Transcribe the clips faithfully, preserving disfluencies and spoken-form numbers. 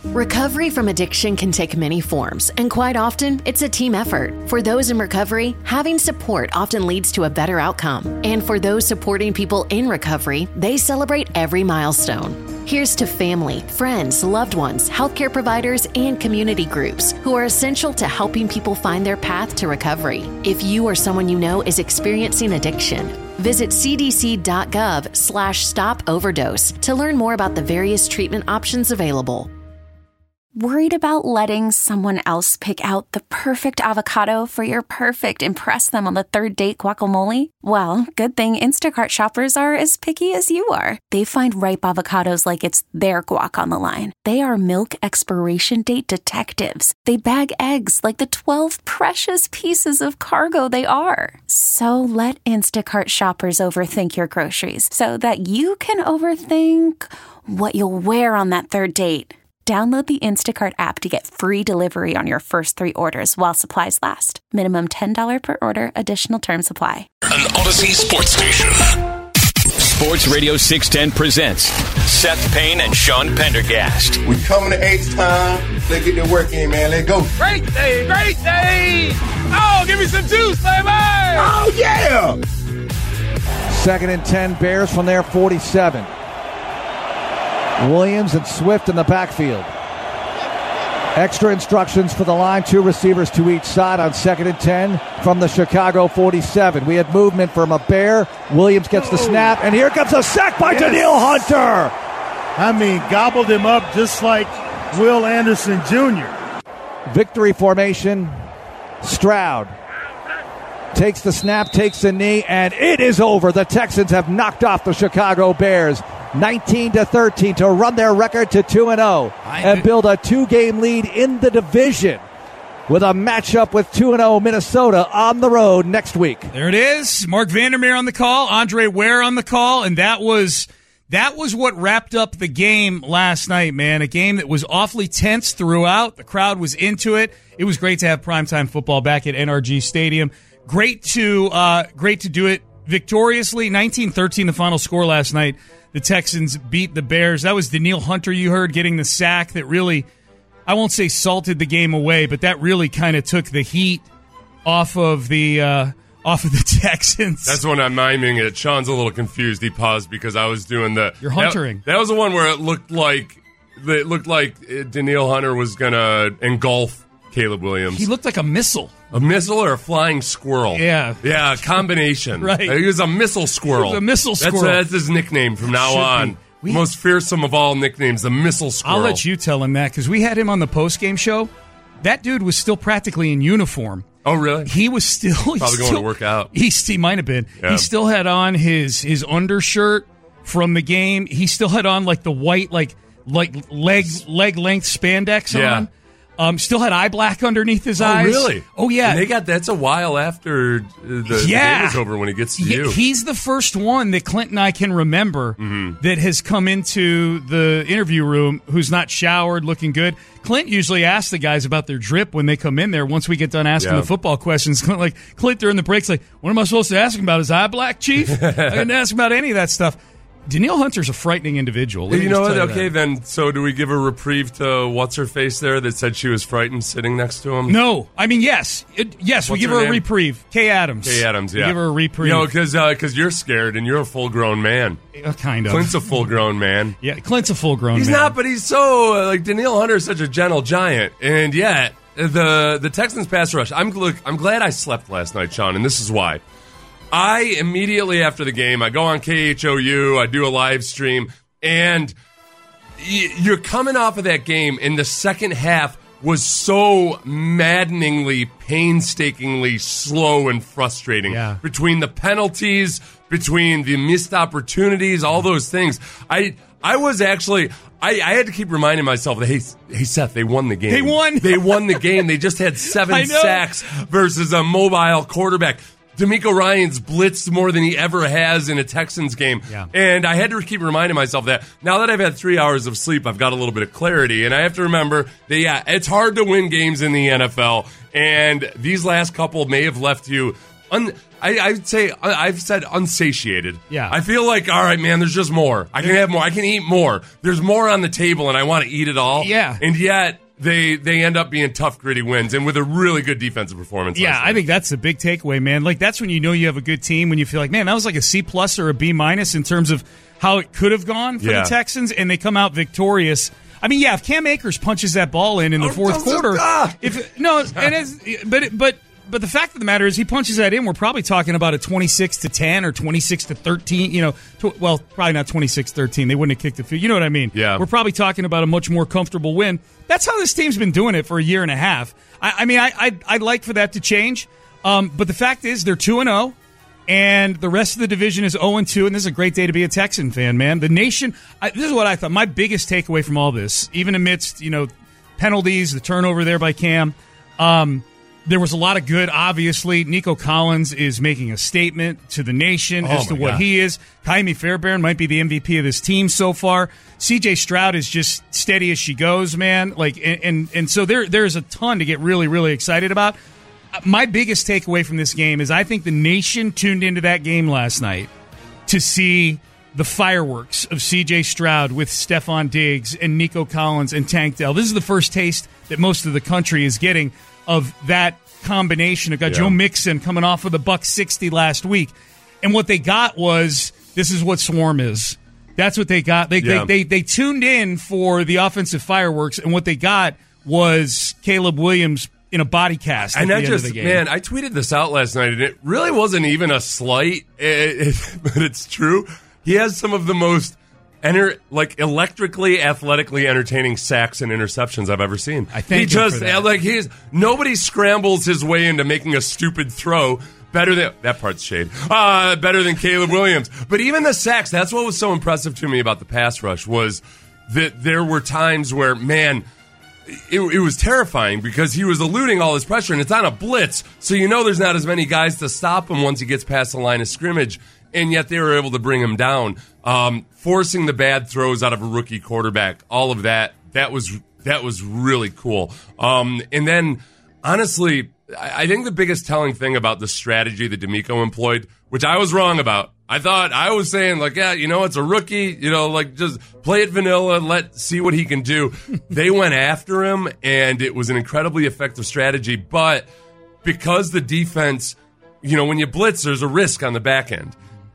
Recovery from addiction can take many forms, and quite often, it's a team effort. For those in recovery, having support often leads to a better outcome. And for those supporting people in recovery, they celebrate every milestone. Here's to family, friends, loved ones, healthcare providers, and community groups who are essential to helping people find their path to recovery. If you or someone you know is experiencing addiction, visit cdc.gov slash stop overdose to learn more about the various treatment options available. Worried about letting someone else pick out the perfect avocado for your perfect impress them on the third date guacamole? Well, good thing Instacart shoppers are as picky as you are. They find ripe avocados like it's their guac on the line. They are milk expiration date detectives. They bag eggs like the twelve precious pieces of cargo they are. So let Instacart shoppers overthink your groceries so that you can overthink what you'll wear on that third date. Download the Instacart app to get free delivery on your first three orders while supplies last. Minimum ten dollars per order. Additional terms apply. An Odyssey sports station. Sports Radio six ten presents Seth Payne and Sean Pendergast. We coming to H time. Let's get the work in, man. Let's go. Great day, great day. Oh, give me some juice, baby. Oh, yeah. Second and ten, Bears from their forty-seven. Williams and Swift in the backfield. Extra instructions for the line, two receivers to each side on second and ten from the Chicago forty-seven. We had movement from a Bear. Williams gets the snap, and here comes a sack by yes. Danielle Hunter. I mean, gobbled him up just like Will Anderson Junior Victory formation. Stroud takes the snap, takes the knee, and it is over. The Texans have knocked off the Chicago Bears nineteen to thirteen to run their record to two and oh and build a two-game lead in the division with a matchup with two and oh Minnesota on the road next week. There it is. Mark Vandermeer on the call, Andre Ware on the call, and that was that was what wrapped up the game last night, man. A game that was awfully tense throughout. The crowd was into it. It was great to have primetime football back at N R G Stadium. Great to uh, great to do it victoriously. nineteen thirteen the final score last night. The Texans beat the Bears. That was Danielle Hunter, you heard, getting the sack that really, I won't say salted the game away, but that really kind of took the heat off of the uh, off of the Texans. That's when I'm miming it. Sean's a little confused. He paused because I was doing the... You're huntering. That, that was the one where it looked like it looked like Danielle Hunter was going to engulf Caleb Williams. He looked like a missile. A missile or a flying squirrel? Yeah. Yeah, a combination. Right. He was a missile squirrel. He was a missile squirrel. That's, that's his nickname from now Should on. We, Most fearsome of all nicknames, the missile squirrel. I'll let you tell him that, because we had him on the postgame show. That dude was still practically in uniform. Oh, really? He was still... Probably still, going to work out. He, he might have been. Yeah. He still had on his, his undershirt from the game. He still had on like the white, like like leg leg length spandex yeah. on. Um, still had eye black underneath his oh, eyes. Really? Oh, yeah. And they got that's a while after the, yeah. the game was over when he gets to he, you. He's the first one that Clint and I can remember mm-hmm. that has come into the interview room who's not showered, looking good. Clint usually asks the guys about their drip when they come in there. Once we get done asking yeah. the football questions, Clint, like Clint during the breaks, like, what am I supposed to ask him about? His eye black, Chief? I didn't ask him about any of that stuff. Danielle Hunter's a frightening individual. You know what? Okay, that. then, so do we give a reprieve to what's-her-face there that said she was frightened sitting next to him? No. I mean, yes. It, yes, What's we give her her, name? a reprieve. Kay Adams. Kay Adams, yeah. We give her a reprieve. You know, because uh, you're scared and you're a full-grown man. Uh, kind of. Clint's a full-grown man. Yeah, Clint's a full-grown he's man. He's not, but he's so, uh, like, Danielle Hunter is such a gentle giant. And yet, the the Texans pass rush, I'm, look, I'm glad I slept last night, Sean, and this is why. I, immediately after the game, I go on K H O U, I do a live stream, and y- you're coming off of that game, and the second half was so maddeningly, painstakingly slow and frustrating. Yeah. Between the penalties, between the missed opportunities, all those things. I I was actually... I, I had to keep reminding myself that, hey, hey, Seth, they won the game. They won. They won the game. They just had seven sacks versus a mobile quarterback. D'Amico Ryans blitzed more than he ever has in a Texans game. Yeah. And I had to keep reminding myself that now that I've had three hours of sleep, I've got a little bit of clarity. And I have to remember that, yeah, it's hard to win games in the N F L. And these last couple may have left you un, I, I'd say I've said unsatiated. Yeah. I feel like, all right, man, there's just more. I can have more. I can eat more. There's more on the table, and I want to eat it all. Yeah. And yet they they end up being tough, gritty wins, and with a really good defensive performance. Yeah, I think that's the big takeaway, man. Like, that's when you know you have a good team, when you feel like, man, that was like a C plus or a B minus in terms of how it could have gone for Yeah. the Texans, and they come out victorious. I mean, yeah, if Cam Akers punches that ball in in the Oh, fourth don't- quarter, ah! if no, and it's, but it, but but the fact of the matter is, he punches that in, we're probably talking about a twenty-six to ten or twenty-six to thirteen. You know, tw- well, probably not twenty-six thirteen. They wouldn't have kicked the field. You know what I mean? Yeah. We're probably talking about a much more comfortable win. That's how this team's been doing it for a year and a half. I, I mean, I, I'd, I'd like for that to change, um, but the fact is, they're two and zero. And the rest of the division is oh and two, and this is a great day to be a Texan fan, man. The nation, I, this is what I thought. My biggest takeaway from all this, even amidst, you know, penalties, the turnover there by Cam, um, there was a lot of good, obviously. Nico Collins is making a statement to the nation Oh, as to my what God. he is. Jaime Fairbairn might be the M V P of this team so far. C J Stroud is just steady as she goes, man. Like, and, and, and so there there's a ton to get really, really excited about. My biggest takeaway from this game is I think the nation tuned into that game last night to see the fireworks of C J Stroud with Stephon Diggs and Nico Collins and Tank Dell. This is the first taste that most of the country is getting of that combination. I've got Yeah. Joe Mixon coming off of the buck sixty last week. And what they got was, this is what Swarm is. That's what they got. They, Yeah. they, they, they tuned in for the offensive fireworks, and what they got was Caleb Williams in a body cast at And the that end just, of the game. man, I tweeted this out last night, and it really wasn't even a slight, it, it, but it's true. He has some of the most, enter, like, electrically, athletically entertaining sacks and interceptions I've ever seen. I thank he him just, for that. like, he's, nobody scrambles his way into making a stupid throw better than, that part's shade, uh, better than Caleb Williams. But even the sacks, that's what was so impressive to me about the pass rush, was that there were times where, man, It, it was terrifying because he was eluding all his pressure, and it's on a blitz, so you know there's not as many guys to stop him once he gets past the line of scrimmage, and yet they were able to bring him down, um, forcing the bad throws out of a rookie quarterback. All of that, that was that was really cool. Um, and then, honestly, I, I think the biggest telling thing about the strategy that D'Amico employed, which I was wrong about. I thought, I was saying, like, yeah, you know, it's a rookie, you know, like, just play it vanilla, let see what he can do. They went after him, and it was an incredibly effective strategy. But because the defense, you know, when you blitz, there's a risk on the back end.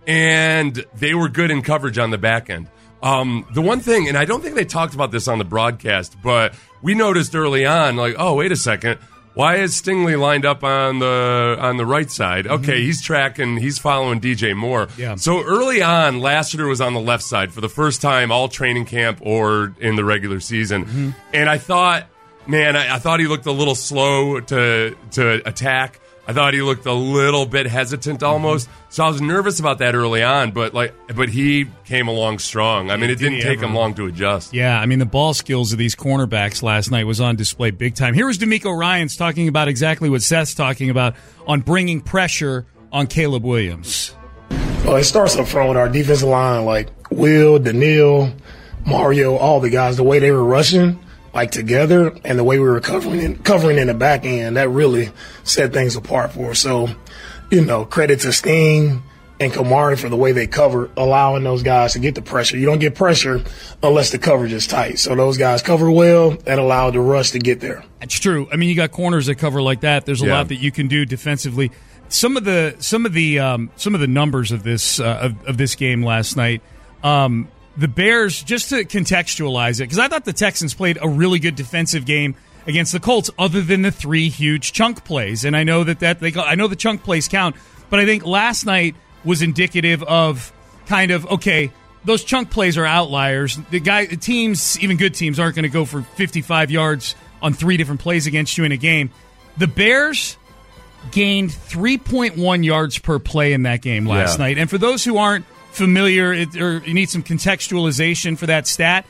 And they were good in coverage on the back end. Um, the one thing, and I don't think they talked about this on the broadcast, but we noticed early on, like, oh, wait a second. Why is Stingley lined up on the on the right side? Okay, mm-hmm. he's tracking, he's following D J Moore. Yeah. So early on, Lassiter was on the left side for the first time all training camp or in the regular season. Mm-hmm. And I thought, man, I, I thought he looked a little slow to to attack. I thought he looked a little bit hesitant almost. Mm-hmm. So I was nervous about that early on, but like but he came along strong. I mean, it Did didn't he take ever? him long to adjust. Yeah, I mean, the ball skills of these cornerbacks last night was on display big time. Here was D'Amico Ryans talking about exactly what Seth's talking about on bringing pressure on Caleb Williams. Well, it starts up front with our defensive line, like Will, Daniil, Mario, all the guys, the way they were rushing, like together, and the way we were covering in, covering in the back end, that really set things apart for us. So, you know, credit to Sting and Kamari for the way they cover, allowing those guys to get the pressure. You don't get pressure unless the coverage is tight. So those guys cover well and allowed the rush to get there. It's true. I mean, you got corners that cover like that. There's a Yeah. lot that you can do defensively. Some of the some of the um, some of the numbers of this uh, of, of this game last night. Um, the Bears, just to contextualize it, because I thought the Texans played a really good defensive game against the Colts, other than the three huge chunk plays. And I know that, that they I know the chunk plays count, but I think last night was indicative of kind of, okay, those chunk plays are outliers. The guy, the teams, even good teams, aren't going to go for fifty-five yards on three different plays against you in a game. The Bears gained three point one yards per play in that game last Yeah. night. And for those who aren't familiar it, or you need some contextualization for that stat,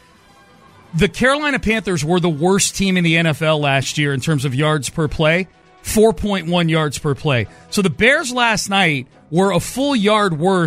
the Carolina Panthers were the worst team in the N F L last year in terms of yards per play, four point one yards per play. So the Bears last night were a full yard worse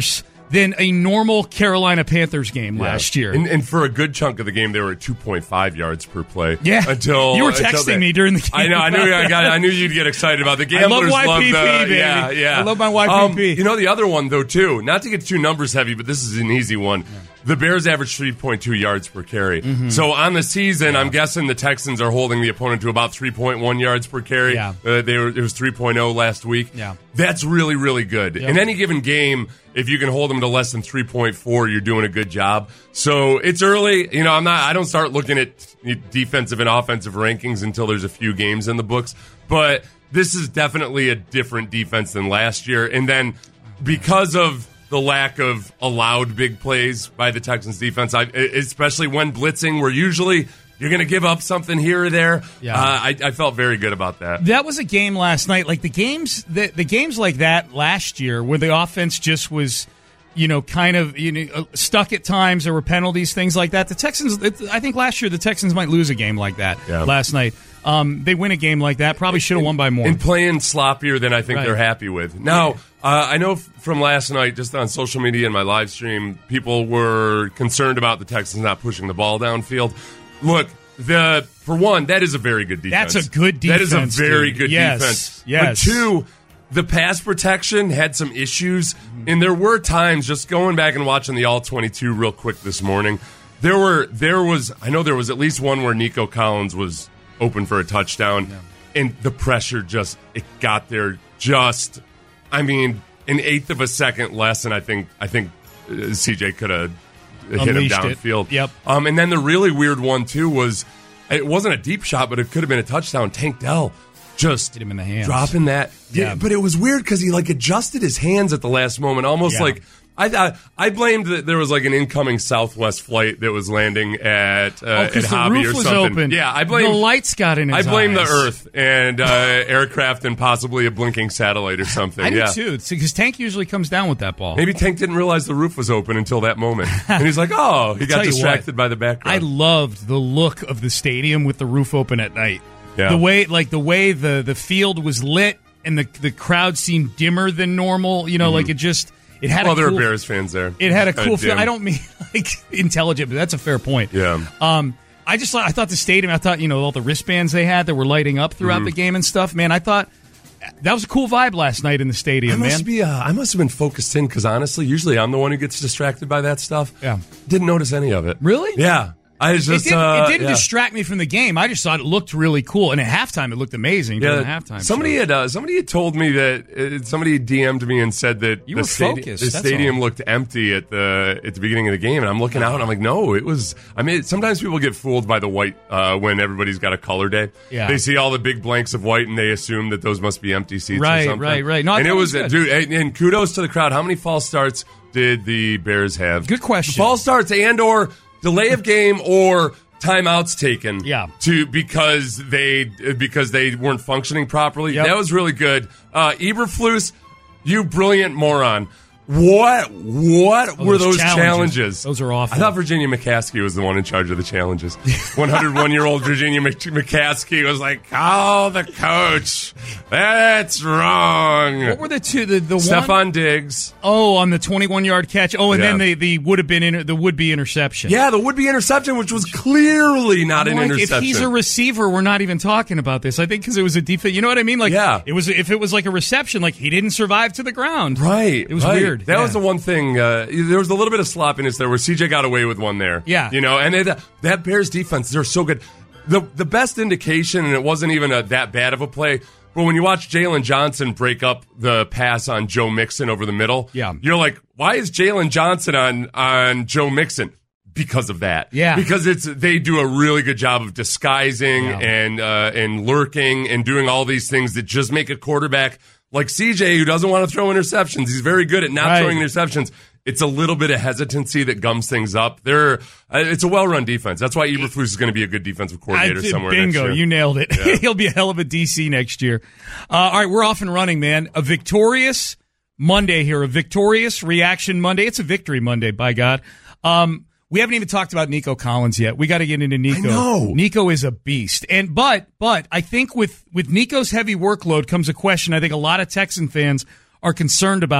than a normal Carolina Panthers game Yeah. last year. And, and for a good chunk of the game, they were at two point five yards per play. Yeah. Until you were until texting they, me during the game. I know. I knew. I got. I knew you'd get excited about the I love gamblers. Y P P, the, baby. Yeah, yeah. I love my Y P P. Um, you know the other one though too. Not to get too numbers heavy, but this is an easy one. Yeah. The Bears average three point two yards per carry. Mm-hmm. So on the season, yeah. I'm guessing the Texans are holding the opponent to about three point one yards per carry. Yeah. Uh, they were, it was three point oh last week. Yeah. That's really, really good. Yep. In any given game, if you can hold them to less than three point four, you're doing a good job. So it's early. You know, I'm not, I don't start looking at defensive and offensive rankings until there's a few games in the books. But this is definitely a different defense than last year. And then because of the lack of allowed big plays by the Texans defense, I, especially when blitzing, where usually you're going to give up something here or there. Yeah. Uh, I, I felt very good about that. That was a game last night. Like the games, the, the games like that last year, where the offense just was, you know, kind of you know stuck at times. There were penalties, things like that. The Texans, I think last year the Texans might lose a game like that. Yeah. Last night, um, they win a game like that. Probably should have won by more. And playing sloppier than I think Right. they're happy with. Now, uh, I know f- from last night, just on social media and my live stream, people were concerned about the Texans not pushing the ball downfield. Look, the for one, that is a very good defense. That's a good defense. That is a very dude. good yes. defense. Yes. But two, the pass protection had some issues, and there were times, just going back and watching the all twenty-two real quick this morning, there were there was I know there was at least one where Nico Collins was open for a touchdown, yeah. and the pressure just it got there just I mean an eighth of a second less, and I think I think uh, C J could have hit him Unleashed downfield. It. Yep. Um, and then the really weird one too was it wasn't a deep shot, but it could have been a touchdown. Tank Dell just hit him in the hands, dropping that. Yeah. Yeah, but it was weird because he like adjusted his hands at the last moment, almost Yeah. like. I thought I blamed that there was like an incoming Southwest flight that was landing at uh, oh, at because the Hobby roof or was something. open. Yeah, I blame the lights got in his I blame eyes. the Earth and uh, aircraft and possibly a blinking satellite or something. I do yeah. too, because Tank usually comes down with that ball. Maybe Tank didn't realize the roof was open until that moment, and he's like, "Oh, he got distracted what, by the background." I loved the look of the stadium with the roof open at night. Yeah. The way, like the way the the field was lit and the the crowd seemed dimmer than normal. You know, mm-hmm. like it just. It had well, a there cool, were Bears fans there. It had a Kinda cool feel. dim. I don't mean like intelligent, but that's a fair point. Yeah. Um, I just thought I thought the stadium. I thought you know all the wristbands they had that were lighting up throughout mm-hmm. the game and stuff. Man, I thought that was a cool vibe last night in the stadium. I must man, be. Uh, I must have been focused in because honestly, usually I'm the one who gets distracted by that stuff. Yeah. Didn't notice any of it. Really? Yeah. I just, it didn't, uh, it didn't yeah. distract me from the game. I just thought it looked really cool, and at halftime it looked amazing. Yeah, during the halftime. somebody show. had uh, somebody had told me that uh, somebody D M'd me and said that You the, were stadi- focused, the that's stadium all. looked empty at the at the beginning of the game, and I'm looking out and I'm like, no, it was. I mean, sometimes people get fooled by the white uh, when everybody's got a color day. Yeah. They see all the big blanks of white and they assume that those must be empty seats. Right, or something. right, right. No, I and thought it it was, was good. dude. And, and kudos to the crowd. How many false starts did the Bears have? Good question. False starts and or delay of game or timeouts taken Yeah. to because they because they weren't functioning properly. Yep. That was really good. Uh, Eberflus, you brilliant moron. What what Oh, were those those challenges. challenges? Those are awful. I thought Virginia McCaskey was the one in charge of the challenges. one hundred one year old Virginia Mc- McCaskey was like, call the coach. That's wrong. What were the two? The, the Stephon one? Diggs. Oh, on the twenty-one yard catch. Oh, and Yeah. then the, the would have been inter, the would be interception. Yeah, the would be interception, which was clearly not an Like, interception. if he's a receiver, we're not even talking about this. I think because it was a defense. You know what I mean? Like, Yeah. it was if it was like a reception, like he didn't survive to the ground. Right. It was right. weird. That Yeah. was the one thing. Uh, there was a little bit of sloppiness there where C J got away with one there. Yeah. You know, and it, that Bears defense, they're so good. The the best indication, and it wasn't even a, that bad of a play, but when you watch Jalen Johnson break up the pass on Joe Mixon over the middle, Yeah. you're like, why is Jalen Johnson on, on Joe Mixon? Because of that. Yeah. Because it's they do a really good job of disguising Yeah. and uh, and lurking and doing all these things that just make a quarterback like C J, who doesn't want to throw interceptions. He's very good at not Right. throwing interceptions. It's a little bit of hesitancy that gums things up. They're, uh, it's a well-run defense. That's why Eberflus is going to be a good defensive coordinator I did, somewhere next bingo, year. you nailed it. Yeah. He'll be a hell of a D C next year. Uh, all right, we're off and running, man. A victorious Monday here, a victorious reaction Monday. It's a victory Monday, by God. Um, we haven't even talked about Nico Collins yet. We got to get into Nico. I know. Nico is a beast. And but but I think with with Nico's heavy workload comes a question I think a lot of Texan fans are concerned about.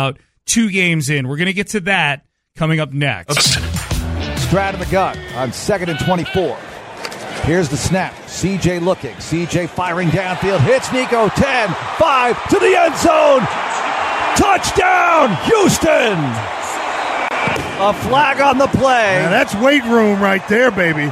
two games in. We're going to get to that coming up next. Stroud in the gun on second and twenty-four. Here's the snap. C J looking. C J firing downfield. Hits Nico. ten, five to the end zone. Touchdown, Houston. A flag on the play. Now that's weight room right there, baby.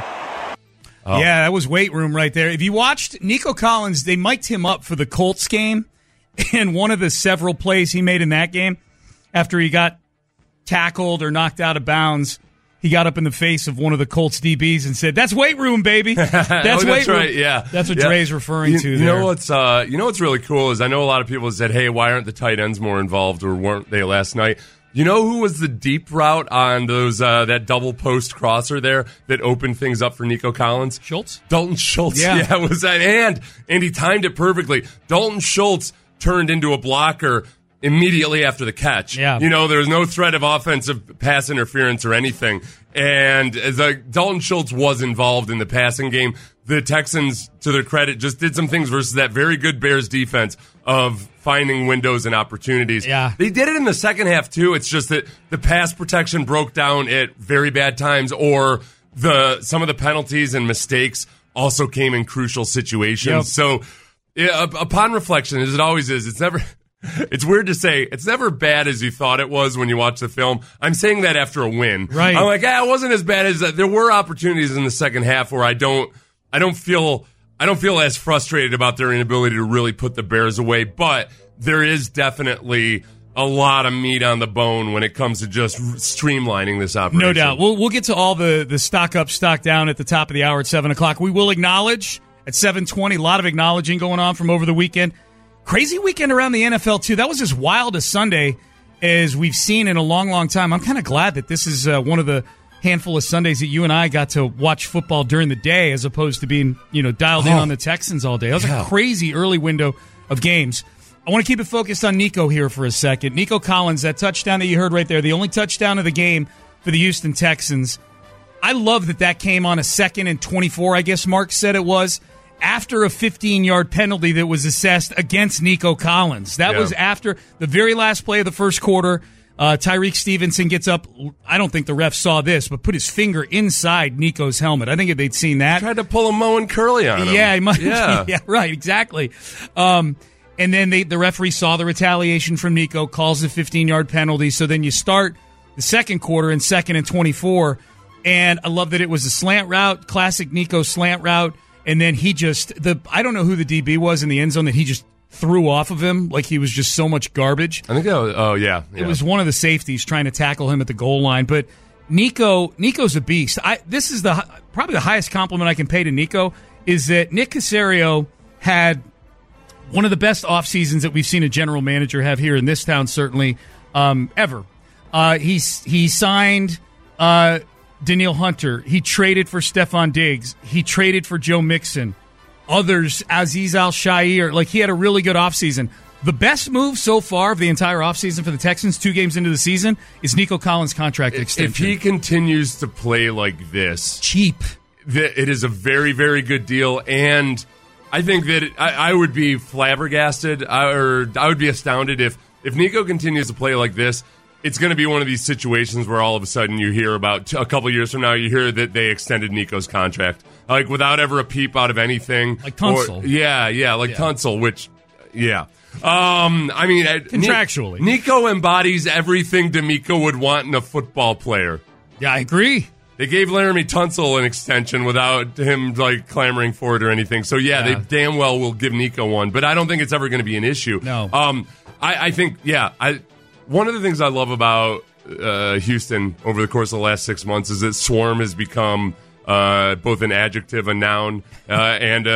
Oh. Yeah, that was weight room right there. If you watched Nico Collins, they mic'd him up for the Colts game, and one of the several plays he made in that game, after he got tackled or knocked out of bounds, he got up in the face of one of the Colts D Bs and said, "That's weight room, baby. That's oh, weight that's room." Right, yeah, that's what yeah. Dre's referring you, to. You there. know what's uh, you know what's really cool is I know a lot of people said, "Hey, why aren't the tight ends more involved, or weren't they last night?" You know who was the deep route on those uh, that double post crosser there that opened things up for Nico Collins? Schultz? Dalton Schultz. Yeah, yeah was that? And and he timed it perfectly. Dalton Schultz turned into a blocker immediately after the catch. Yeah. You know, there was no threat of offensive pass interference or anything. And the Dalton Schultz was involved in the passing game. The Texans, to their credit, just did some things versus that very good Bears defense of finding windows and opportunities. Yeah. They did it in the second half, too. It's just that the pass protection broke down at very bad times, or the some of the penalties and mistakes also came in crucial situations. Yep. So, yeah, upon reflection, as it always is, it's never... It's weird to say. It's never bad as you thought it was when you watch the film. I'm saying that after a win. Right. I'm like, ah, it wasn't as bad as that. There were opportunities in the second half where I don't, I don't feel, I don't feel as frustrated about their inability to really put the Bears away. But there is definitely a lot of meat on the bone when it comes to just streamlining this operation. No doubt. We'll we'll get to all the the stock up, stock down at the top of the hour at seven o'clock. We will acknowledge at seven twenty. A lot of acknowledging going on from over the weekend. Crazy weekend around the N F L, too. That was as wild a Sunday as we've seen in a long, long time. I'm kind of glad that this is uh, one of the handful of Sundays that you and I got to watch football during the day as opposed to being, you know, dialed oh. in on the Texans all day. That was yeah. a crazy early window of games. I want to keep it focused on Nico here for a second. Nico Collins, that touchdown that you heard right there, the only touchdown of the game for the Houston Texans. I love that that came on a second and twenty-four, I guess Mark said it was, after a fifteen-yard penalty that was assessed against Nico Collins. That yeah. was after the very last play of the first quarter. Uh, Tyreek Stevenson gets up. I don't think the ref saw this, but put his finger inside Nico's helmet. I think if they'd seen that. Tried to pull a Moe and Curly on him. Yeah, he might, yeah. yeah, right, exactly. Um, and then they, the referee saw the retaliation from Nico, calls the fifteen-yard penalty. So then you start the second quarter in second and twenty-four. And I love that it was a slant route, classic Nico slant route. And then he just, the I don't know who the D B was in the end zone that he just threw off of him like he was just so much garbage. I think that was, oh, yeah, yeah. It was one of the safeties trying to tackle him at the goal line. But Nico, Nico's a beast. I, this is the probably the highest compliment I can pay to Nico is that Nick Caserio had one of the best off seasons that we've seen a general manager have here in this town, certainly, um, ever. Uh, he's, he signed... Uh, Danielle Hunter. He traded for Stephon Diggs. He traded for Joe Mixon. Others, Azeez Al-Shaair. Like, he had a really good offseason. The best move so far of the entire offseason for the Texans, two games into the season, is Nico Collins' contract extension. If he continues to play like this... Cheap. It is a very, very good deal. And I think that it, I, I would be flabbergasted, or I would be astounded if, if Nico continues to play like this. It's going to be one of these situations where all of a sudden you hear about, a couple years from now, you hear that they extended Nico's contract. Like, without ever a peep out of anything. Like Tunsil. Or, yeah, yeah, like yeah. Tunsil, which, yeah. Um, I mean... Contractually. Nico embodies everything D'Amico would want in a football player. Yeah, I agree. They gave Laramie Tunsil an extension without him, like, clamoring for it or anything. So, yeah, yeah. they damn well will give Nico one. But I don't think it's ever going to be an issue. No. Um, I, I think, yeah, I... One of the things I love about uh, Houston over the course of the last six months is that swarm has become uh, both an adjective, a noun, uh, and, uh,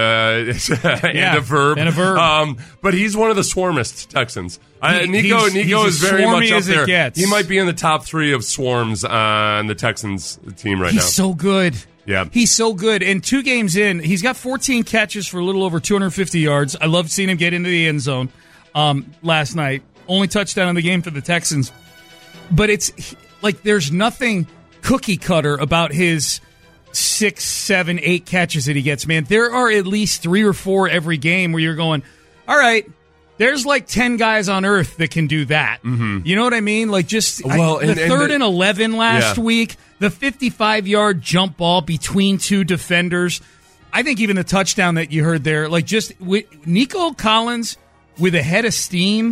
and yeah, a verb. And a verb. Um, but he's one of the swarmest Texans. Uh, He- Nico he's- Nico he's is as very much swarmy up as it there. gets. He might be in the top three of swarms on the Texans team right He's now. so good. Yeah. He's so good. And two games in, he's got fourteen catches for a little over two hundred fifty yards. I loved seeing him get into the end zone um, last night. Only touchdown in the game for the Texans. But it's like there's nothing cookie cutter about his six, seven, eight catches that he gets, man. There are at least three or four every game where you're going, all right, There's like ten guys on earth that can do that. Mm-hmm. You know what I mean? Like just well, I, and, the and third the, and eleven last yeah. week, the fifty-five-yard jump ball between two defenders. I think even the touchdown that you heard there, like just with Nico Collins with a head of steam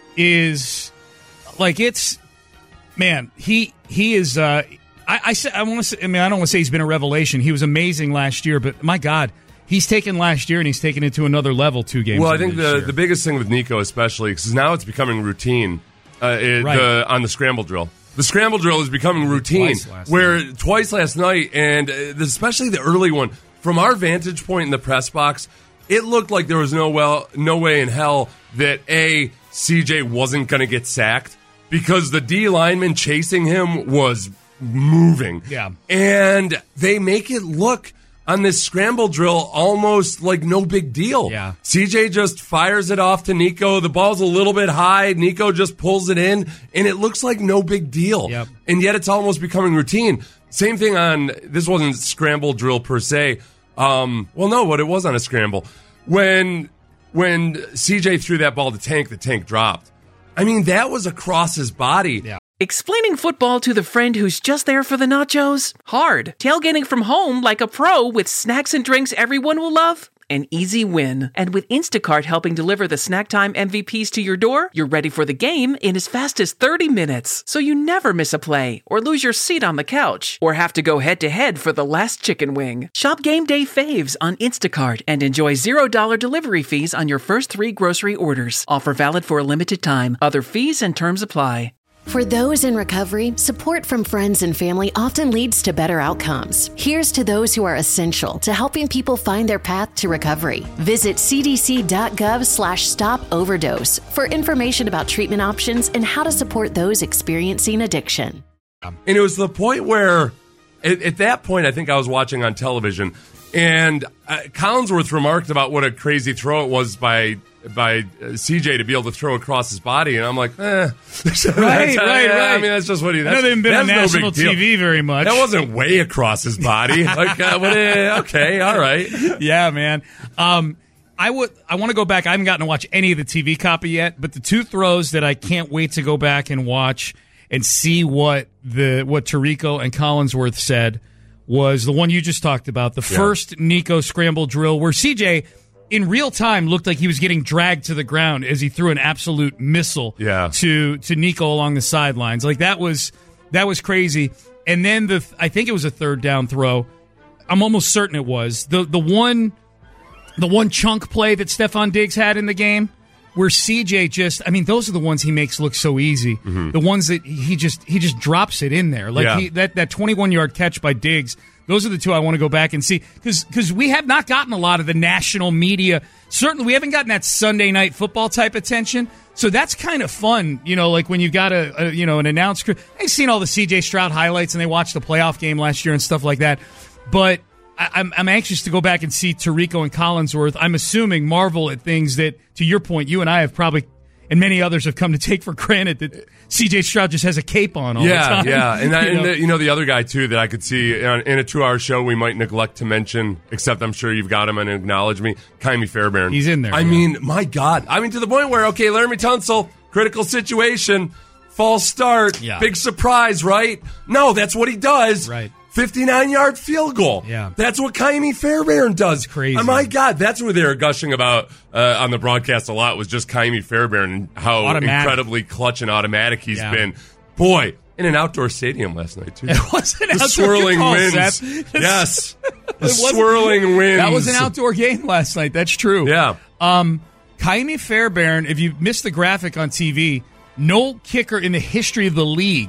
is like it's man. He he is. Uh, I I, say, I want to. Say, I mean, I don't want to say he's been a revelation. He was amazing last year, but my God. He's taken last year and he's taken it to another level two games. Well, I think the, the biggest thing with Nico, especially, because now it's becoming routine uh, it, right. the, on the scramble drill. The scramble drill is becoming routine. Twice where night. twice last night, and uh, especially the early one, from our vantage point in the press box, it looked like there was no well, no way in hell that A, C J wasn't going to get sacked because the D lineman chasing him was moving. Yeah, and they make it look on this scramble drill almost like no big deal. Yeah. C J just fires it off to Nico. The ball's a little bit high. Nico just pulls it in, and it looks like no big deal. Yep. And yet it's almost becoming routine. Same thing on, this wasn't scramble drill per se. Um, well, no, but it was on a scramble. When, when C J threw that ball to Tank, the Tank dropped. I mean, that was across his body. Yeah. Explaining football to the friend who's just there for the nachos? Hard. Tailgating from home like a pro with snacks and drinks everyone will love? An easy win. And with Instacart helping deliver the snack time M V Ps to your door, you're ready for the game in as fast as thirty minutes. So you never miss a play, or lose your seat on the couch, or have to go head-to-head for the last chicken wing. Shop Game Day Faves on Instacart and enjoy zero dollars delivery fees on your first three grocery orders. Offer valid for a limited time. Other fees and terms apply. For those in recovery, support from friends and family often leads to better outcomes. Here's to those who are essential to helping people find their path to recovery. Visit cdc.gov slash stop overdose for information about treatment options and how to support those experiencing addiction. And it was the point where, at, at that point, I think I was watching on television, and uh, Collinsworth remarked about what a crazy throw it was by by uh, C J to be able to throw across his body, and I'm like, eh. right, right, right. I mean, that's just what he. That's, I know they haven't been on no national big deal. T V very much. That wasn't way across his body. like, uh, what, uh, okay, all right. Yeah, man. Um, I would. I want to go back. I haven't gotten to watch any of the T V copy yet, but the two throws that I can't wait to go back and watch and see what the what Tirico and Collinsworth said was the one you just talked about, the yeah. first Nico scramble drill where C J in real time looked like he was getting dragged to the ground as he threw an absolute missile yeah. to to Nico along the sidelines. Like that was that was crazy. And then the I think it was a third down throw. I'm almost certain it was. The the one the one chunk play that Stephon Diggs had in the game where C J just I mean those are the ones he makes look so easy. Mm-hmm. The ones that he just he just drops it in there. Like yeah. he, that that twenty-one yard catch by Diggs. Those are the two I want to go back and see because because we have not gotten a lot of the national media. Certainly, we haven't gotten that Sunday night football type attention. So that's kind of fun, you know, like when you've got a, a you know an announced crew. I've seen all the C J Stroud highlights and they watched the playoff game last year and stuff like that. But I, I'm I'm anxious to go back and see Tirico and Collinsworth. I'm assuming marvel at things that, to your point, you and I have probably. And many others have come to take for granted that C J Stroud just has a cape on all yeah, the time. Yeah, and, I, you, and know? the, you know the other guy, too, that I could see in a two-hour show we might neglect to mention, except I'm sure you've got him and acknowledge me, Kaimi Fairbairn. He's in there. I yeah. mean, my God. I mean, to the point where, okay, Laramie Tunsil, critical situation, false start, yeah. big surprise, right? No, that's what he does. Right. fifty-nine yard field goal. Yeah. That's what Kaimi Fairbairn does. It's crazy. Oh, my God. That's what they were gushing about uh, on the broadcast a lot was just Kaimi Fairbairn and how automatic. incredibly clutch and automatic he's yeah. been. Boy, in an outdoor stadium last night, too. It was an the outdoor swirling call, winds. Seth. Yes. The swirling winds. That was an outdoor game last night. That's true. Yeah. Um, Kaimi Fairbairn, if you missed the graphic on T V, no kicker in the history of the league.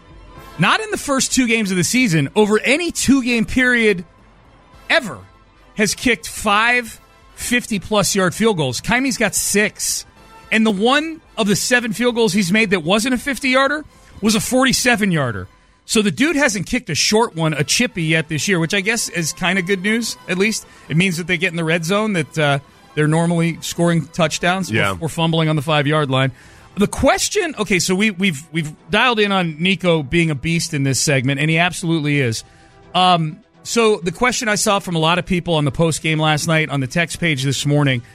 Not in the first two games of the season, over any two-game period ever, has kicked five fifty-plus yard field goals. Kaimi's got six. And the one of the seven field goals he's made that wasn't a fifty-yarder was a forty-seven yarder. So the dude hasn't kicked a short one, a chippy, yet this year, which I guess is kind of good news, at least. It means that they get in the red zone, that uh, they're normally scoring touchdowns yeah. or, or fumbling on the five-yard line. The question, okay, so we, we've we've dialed in on Nico being a beast in this segment, and he absolutely is. Um, so the question I saw from a lot of people on the post game last night, on the text page this morning,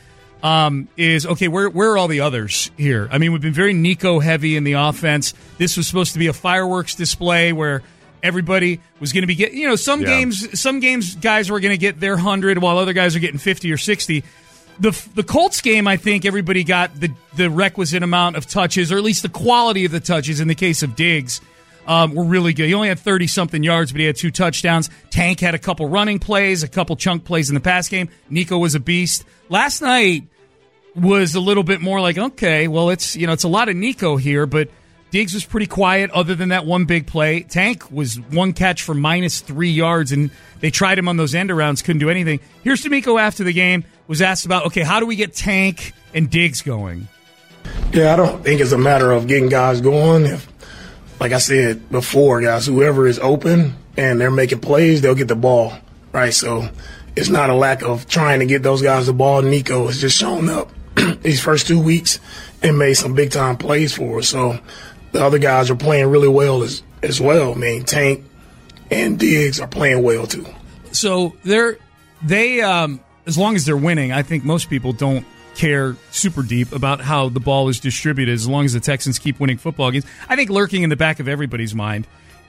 um, is, okay, where, where are all the others here? I mean, we've been very Nico heavy in the offense. This was supposed to be a fireworks display where everybody was going to be getting, you know, some yeah. games, some games guys were going to get their one hundred while other guys are getting fifty or sixty. The the Colts game, I think everybody got the, the requisite amount of touches, or at least the quality of the touches in the case of Diggs. Um, were really good. He only had thirty-something yards, but he had two touchdowns. Tank had a couple running plays, a couple chunk plays in the pass game. Nico was a beast. Last night was a little bit more like, okay, well, it's you know it's a lot of Nico here, but Diggs was pretty quiet other than that one big play. Tank was one catch for minus three yards, and they tried him on those end arounds, couldn't do anything. Here's D'Amico after the game, was asked about, okay, how do we get Tank and Diggs going? Yeah, I don't think it's a matter of getting guys going. If Like I said before, guys, whoever is open and they're making plays, they'll get the ball, right? So it's not a lack of trying to get those guys the ball. Nico has just shown up these first two weeks and made some big-time plays for us. So the other guys are playing really well as, as well. I mean, Tank and Diggs are playing well, too. So they're, they, um, as long as they're winning, I think most people don't care super deep about how the ball is distributed as long as the Texans keep winning football games. I think lurking in the back of everybody's mind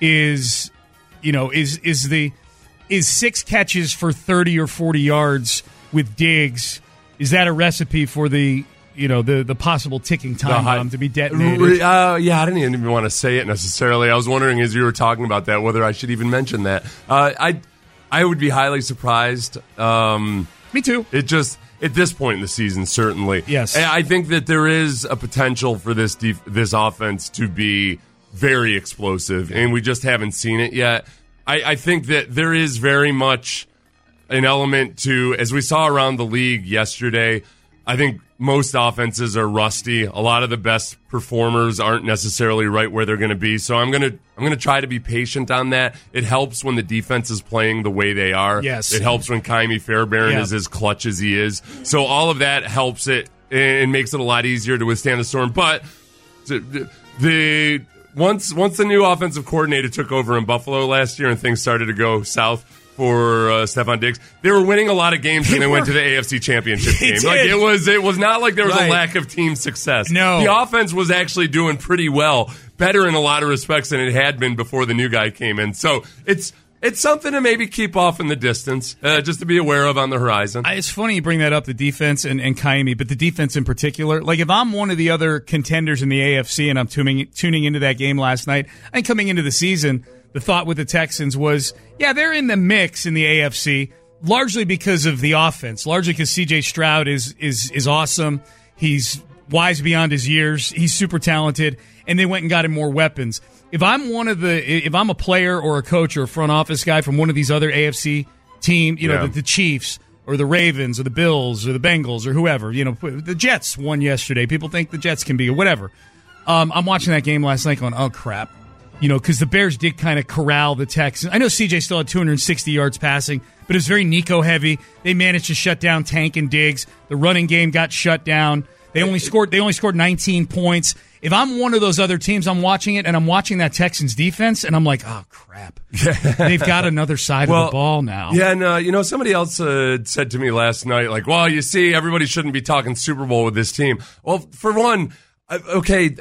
is, you know, is is the is six catches for thirty or forty yards with Diggs, is that a recipe for the, you know, the the possible ticking time high, bomb to be detonated? Uh, yeah, I didn't even want to say it necessarily. I was wondering as you were talking about that whether I should even mention that. Uh, I I would be highly surprised. Um, Me too. It just At this point in the season, certainly. Yes. I think that there is a potential for this def- this offense to be very explosive, and we just haven't seen it yet. I, I think that there is very much an element to, as we saw around the league yesterday, I think most offenses are rusty. A lot of the best performers aren't necessarily right where they're going to be. So I'm going to I'm going to try to be patient on that. It helps when the defense is playing the way they are. Yes. It helps when Kaimi Fairbairn yeah. is as clutch as he is. So all of that helps it and makes it a lot easier to withstand the storm. But the, the once once the new offensive coordinator took over in Buffalo last year and things started to go south for uh, Stephon Diggs, they were winning a lot of games when they, they went to the A F C Championship game. Like it was, it was not like there was right. a lack of team success. No, the offense was actually doing pretty well, better in a lot of respects than it had been before the new guy came in. So it's it's something to maybe keep off in the distance, uh, just to be aware of on the horizon. It's funny you bring that up, the defense and, and Kaimi, but the defense in particular. Like if I'm one of the other contenders in the A F C and I'm tuning tuning into that game last night, and coming into the season, the thought with the Texans was, yeah, they're in the mix in the A F C, largely because of the offense, largely because C J Stroud is is is awesome. He's wise beyond his years. He's super talented, and they went and got him more weapons. If I'm one of the, if I'm a player or a coach or a front office guy from one of these other A F C team, you know, yeah. the, the Chiefs or the Ravens or the Bills or the Bengals or whoever, you know, the Jets won yesterday. People think the Jets can be or whatever. Um, I'm watching that game last night going, oh, crap. You know, because the Bears did kind of corral the Texans. I know C J still had two hundred sixty yards passing, but it was very Nico heavy. They managed to shut down Tank and Diggs. The running game got shut down. They only scored. They only scored nineteen points. If I'm one of those other teams, I'm watching it and I'm watching that Texans defense, and I'm like, oh crap, they've got another side well, of the ball now. Yeah, and uh, you know, somebody else uh, said to me last night, like, well, you see, everybody shouldn't be talking Super Bowl with this team. Well, for one. Okay,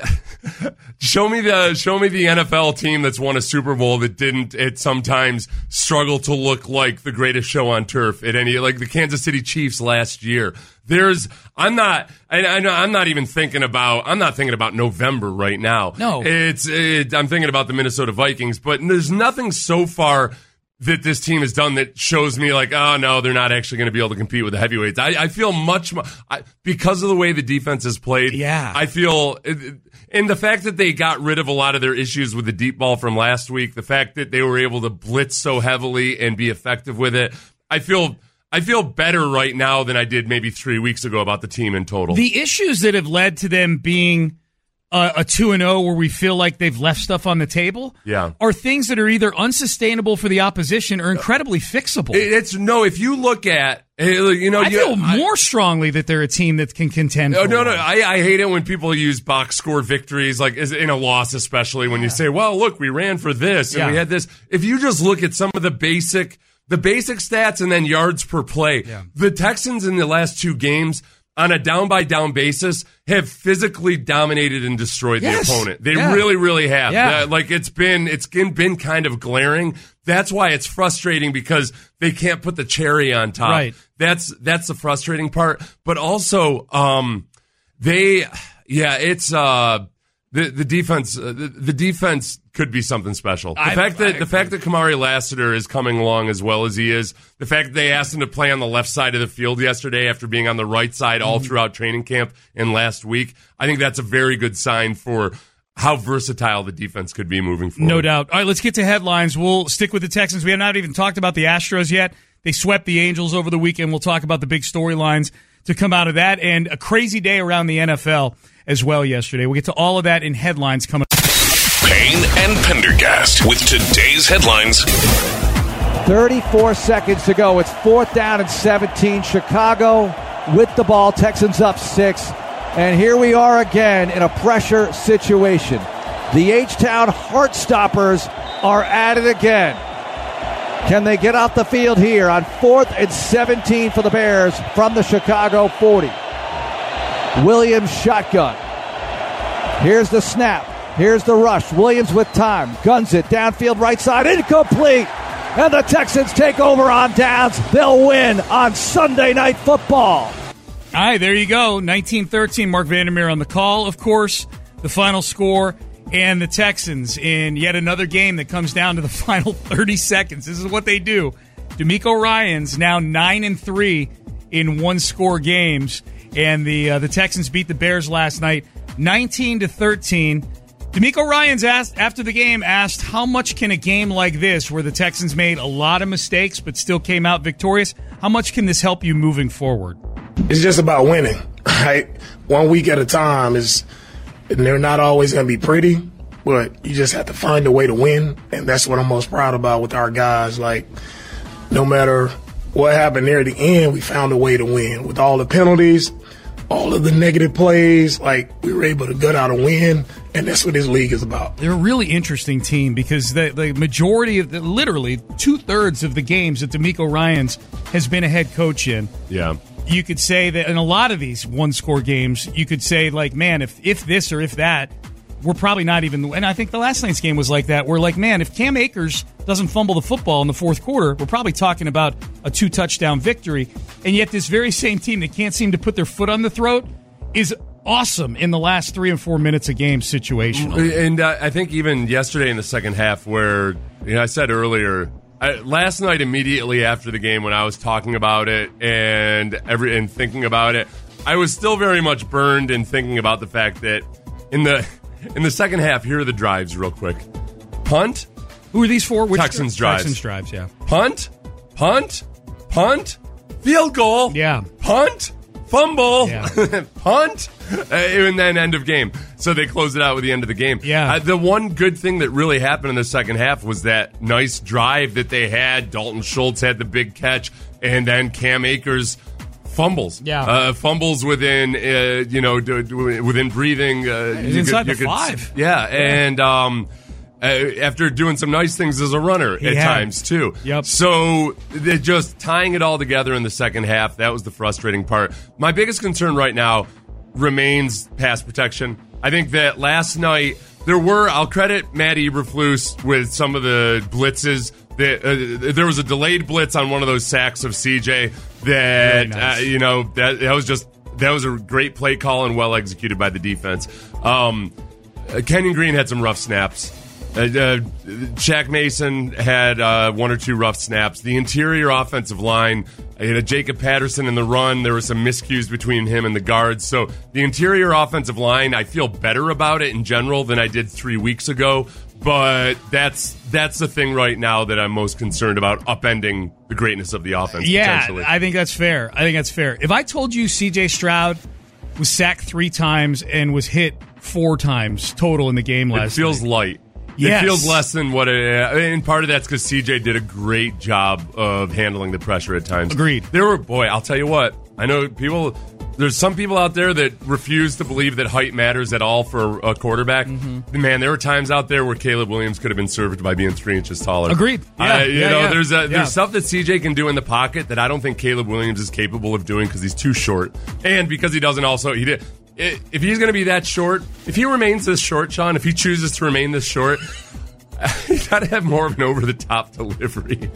show me the show me the N F L team that's won a Super Bowl that didn't it sometimes struggle to look like the greatest show on turf at any, like the Kansas City Chiefs last year. There's I'm not I, I know I'm not even thinking about I'm not thinking about November right now. No, it's it, I'm thinking about the Minnesota Vikings, but there's nothing so far that this team has done that shows me like, oh no, they're not actually going to be able to compete with the heavyweights. I, I feel much more, I, because of the way the defense is played. Yeah. I feel, and the fact that they got rid of a lot of their issues with the deep ball from last week, the fact that they were able to blitz so heavily and be effective with it, I feel, I feel better right now than I did maybe three weeks ago about the team in total. The issues that have led to them being Uh, a two and oh where we feel like they've left stuff on the table yeah. are things that are either unsustainable for the opposition or incredibly fixable. It's no, if you look at, you know, I you, feel more I, strongly that they're a team that can contend. No, for no, one. no. I, I hate it when people use box score victories, like in a loss, especially when yeah. you say, well, look, we ran for this and yeah. we had this. If you just look at some of the basic, the basic stats and then yards per play, yeah. the Texans in the last two games, on a down-by-down basis, have physically dominated and destroyed Yes. the opponent. They Yeah. really, really have. Yeah. Uh, like, it's been it's been kind of glaring. That's why it's frustrating, because they can't put the cherry on top. Right. That's that's the frustrating part. But also, um, they, yeah, it's uh, the the defense. Uh, the, the defense could be something special. The I- fact that I the fact that Kamari Lassiter is coming along as well as he is, the fact that they asked him to play on the left side of the field yesterday after being on the right side all Mm-hmm. throughout training camp and last week, I think that's a very good sign for how versatile the defense could be moving forward. No doubt. All right, let's get to headlines. We'll stick with the Texans. We have not even talked about the Astros yet. They swept the Angels over the weekend. We'll talk about the big storylines to come out of that, and a crazy day around the N F L as well yesterday. We'll get to all of that in headlines coming up. Payne and Pendergast with today's headlines. thirty-four seconds to go. It's fourth down and seventeen. Chicago with the ball. Texans up six. And here we are again in a pressure situation. The H-Town Heartstoppers are at it again. Can they get off the field here on fourth and seventeen for the Bears from the Chicago forty? Williams shotgun. Here's the snap. Here's the rush. Williams with time. Guns it. Downfield right side. Incomplete. And the Texans take over on downs. They'll win on Sunday Night Football. All right, there you go. nineteen thirteen, Mark Vandermeer on the call, of course. The final score, and the Texans in yet another game that comes down to the final thirty seconds. This is what they do. D'Amico Ryans now nine and three in one-score games, and the uh, the Texans beat the Bears last night nineteen to thirteen. D'Amico Ryans asked after the game asked how much can a game like this, where the Texans made a lot of mistakes but still came out victorious, how much can this help you moving forward? It's just about winning, right? One week at a time. Is and they're not always going to be pretty, but you just have to find a way to win, and that's what I'm most proud about with our guys. Like, no matter what happened there at the end, we found a way to win. With all the penalties, all of the negative plays, like, we were able to gut out a win, and that's what this league is about. They're a really interesting team because the, the majority of the, literally two-thirds of the games that D'Amico Ryans has been a head coach in. Yeah. You could say that in a lot of these one-score games, you could say, like, man, if if this or if that, we're probably not even. And I think the last night's game was like that. We're like, man, if Cam Akers doesn't fumble the football in the fourth quarter, we're probably talking about a two-touchdown victory. And yet this very same team that can't seem to put their foot on the throat is awesome in the last three and four minutes a game situational. And uh, I think even yesterday in the second half, where, you know, I said earlier, I, last night immediately after the game when I was talking about it and every and thinking about it, I was still very much burned and thinking about the fact that in the in the second half, here are the drives real quick. Punt. Who are these for? Which Texans drives. Texans drives, yeah. Punt, punt, punt, field goal. Yeah. Punt, fumble, Yeah. punt, uh, and then end of game. So they closed it out with the end of the game. Yeah. Uh, the one good thing that really happened in the second half was that nice drive that they had. Dalton Schultz had the big catch, and then Cam Akers fumbles. Yeah. Uh, fumbles within, uh, you know, d- d- within breathing. Uh, He's you inside could, the you could, five. Yeah, and um, uh, after doing some nice things as a runner He at had. times, too. Yep. So they're just tying it all together in the second half. That was the frustrating part. My biggest concern right now remains pass protection. I think that last night there were, I'll credit Matt Eberflus with some of the blitzes. That, uh, there was a delayed blitz on one of those sacks of C J that, Very nice. uh, you know, that, that was just, that was a great play call and well executed by the defense. Um, uh, Kenyon Green had some rough snaps. Uh, uh, Shaq Mason had uh, one or two rough snaps. The interior offensive line, you know, Jacob Patterson in the run, there were some miscues between him and the guards. So the interior offensive line, I feel better about it in general than I did three weeks ago. But that's that's the thing right now that I'm most concerned about, upending the greatness of the offense. Yeah, potentially. I think that's fair. I think that's fair. If I told you C J Stroud was sacked three times and was hit four times total in the game it last feels night. light. Yes. It feels less than what it, and part of that's because C J did a great job of handling the pressure at times. Agreed. There were, boy, I'll tell you what, I know people, There's some people out there that refuse to believe that height matters at all for a quarterback. Mm-hmm. Man, there were times out there where Caleb Williams could have been served by being three inches taller. Agreed. Yeah, uh, you yeah, know, yeah. there's a, yeah. there's stuff that C J can do in the pocket that I don't think Caleb Williams is capable of doing because he's too short, and because he doesn't also he did. If he's going to be that short, if he remains this short, Sean, if he chooses to remain this short. You got to have more of an over-the-top delivery.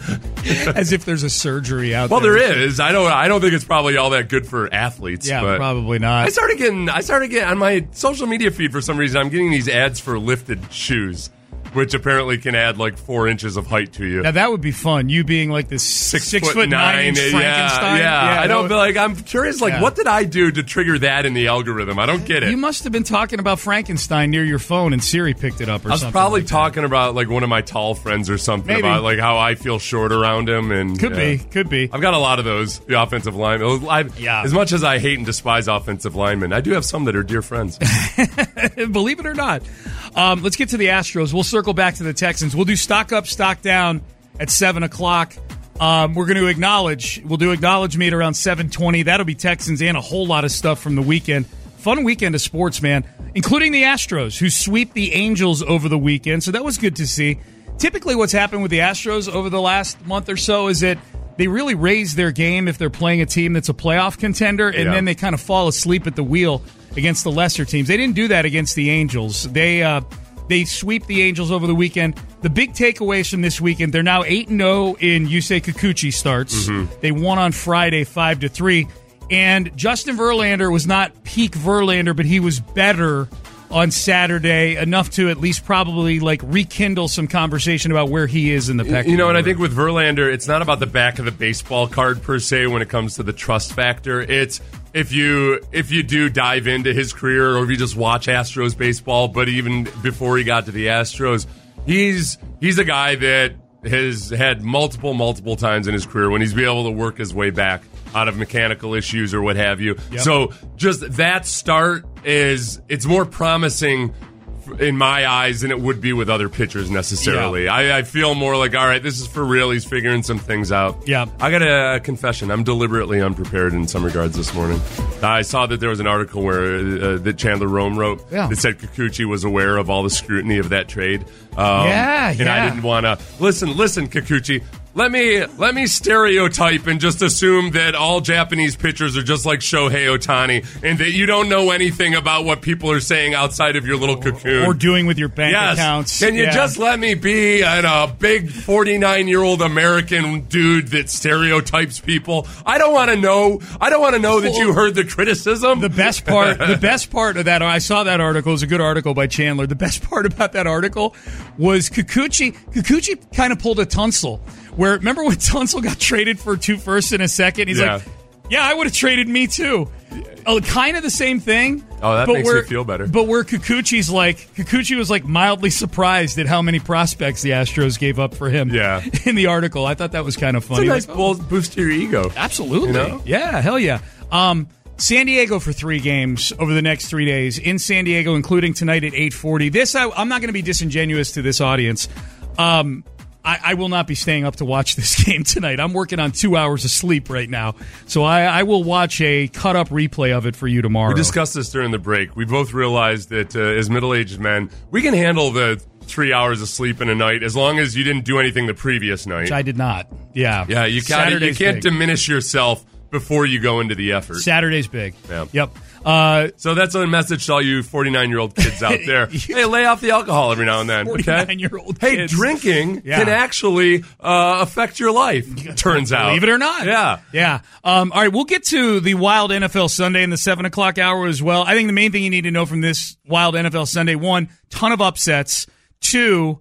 As if there's a surgery out well, there. Well, there is. I don't. I don't think it's probably all that good for athletes. Yeah, but probably not. I started getting. I started getting on my social media feed for some reason. I'm getting these ads for lifted shoes, which apparently can add like four inches of height to you. Now that would be fun. You being like this six, six foot, foot nine, nine inch yeah, Frankenstein. Yeah, yeah. I don't would, feel like I'm curious. Like, yeah. what did I do to trigger that in the algorithm? I don't get it. You must have been talking about Frankenstein near your phone, and Siri picked it up. Or I was something probably like talking about like one of my tall friends or something Maybe. about like how I feel short around him. And could yeah. be, could be. I've got a lot of those. The offensive linemen. Yeah. As much as I hate and despise offensive linemen, I do have some that are dear friends. Believe it or not. Um, let's get to the Astros. We'll circle back to the Texans. We'll do stock up, stock down at seven o'clock. Um, we're going to acknowledge. We'll do acknowledge me at around seven twenty. That'll be Texans and a whole lot of stuff from the weekend. Fun weekend of sports, man, including the Astros, who sweep the Angels over the weekend. So that was good to see. Typically what's happened with the Astros over the last month or so is that they really raise their game if they're playing a team that's a playoff contender, and yeah. then they kind of fall asleep at the wheel against the lesser teams. They didn't do that against the Angels. They uh, they sweep the Angels over the weekend. The big takeaways from this weekend, they're now eight and oh in Yusei Kikuchi starts. Mm-hmm. They won on Friday five to three. And Justin Verlander was not peak Verlander, but he was better on Saturday, enough to at least probably like rekindle some conversation about where he is in the pecking You know, and order. I think with Verlander, it's not about the back of the baseball card per se when it comes to the trust factor. It's if you if you do dive into his career or if you just watch Astros baseball, but even before he got to the Astros, he's he's a guy that has had multiple, multiple times in his career when he's been able to work his way back out of mechanical issues or what have you. Yep. So just that start is, it's more promising in my eyes than it would be with other pitchers necessarily. Yeah. I, I feel more like, all right, this is for real. He's figuring some things out. Yeah. I got a, a confession. I'm deliberately unprepared in some regards this morning. I saw that there was an article where uh, that Chandler Rome wrote yeah. that said Kikuchi was aware of all the scrutiny of that trade. Um, yeah, and yeah. I didn't want to listen. Listen, Kikuchi. Let me let me stereotype and just assume that all Japanese pitchers are just like Shohei Ohtani, and that you don't know anything about what people are saying outside of your little cocoon or doing with your bank yes. accounts. Can you yeah. just let me be an, a big forty-nine-year-old American dude that stereotypes people? I don't want to know. I don't want to know that you heard the criticism. The best part, the best part of that, I saw that article. It was a good article by Chandler. The best part about that article was Kikuchi. Kikuchi kind of pulled a Tunsil. Where, remember when Tunsil got traded for two firsts in a second? He's yeah. like, yeah, I would have traded me too. Oh, kind of the same thing. Oh, that but makes where, me feel better. But where Kikuchi's like, Kikuchi was like mildly surprised at how many prospects the Astros gave up for him yeah. in the article. I thought that was kind of funny. It's a nice like, boost to your ego. Absolutely. You know? Yeah, hell yeah. Um, San Diego for three games over the next three days. In San Diego, including tonight at eight forty. This, I, I'm not going to be disingenuous to this audience. Um... I, I will not be staying up to watch this game tonight. I'm working on two hours of sleep right now. So I, I will watch a cut-up replay of it for you tomorrow. We discussed this during the break. We both realized that uh, as middle-aged men, we can handle the three hours of sleep in a night as long as you didn't do anything the previous night. Which I did not. Yeah. Yeah, you, gotta, you can't big. diminish yourself before you go into the effort. Saturday's big. Yeah. Yep. Uh, so that's a message to all you forty-nine-year-old kids out there. Hey, lay off the alcohol every now and then. forty-nine-year-old okay? kids. Hey, drinking yeah. can actually uh, affect your life, turns out. Believe it or not. Yeah. Yeah. Um, all right, we'll get to the Wild N F L Sunday in the seven o'clock hour as well. I think the main thing you need to know from this Wild N F L Sunday, one, ton of upsets. Two,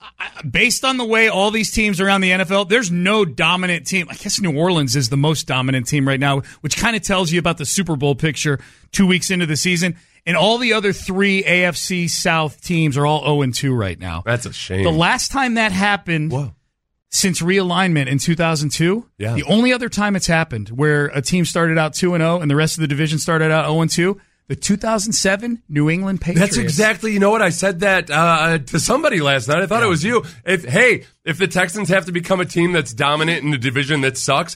based on the way all these teams around the N F L, there's no dominant team. I guess New Orleans is the most dominant team right now, which kind of tells you about the Super Bowl picture two weeks into the season. And all the other three A F C South teams are all oh and two right now. That's a shame. The last time that happened Whoa. since realignment in two thousand two, yeah. the only other time it's happened where a team started out two and oh and the rest of the division started out oh and two, the two thousand seven New England Patriots. That's exactly, you know what, I said that uh, to somebody last night. I thought yeah. it was you. If Hey, if the Texans have to become a team that's dominant in a division that sucks,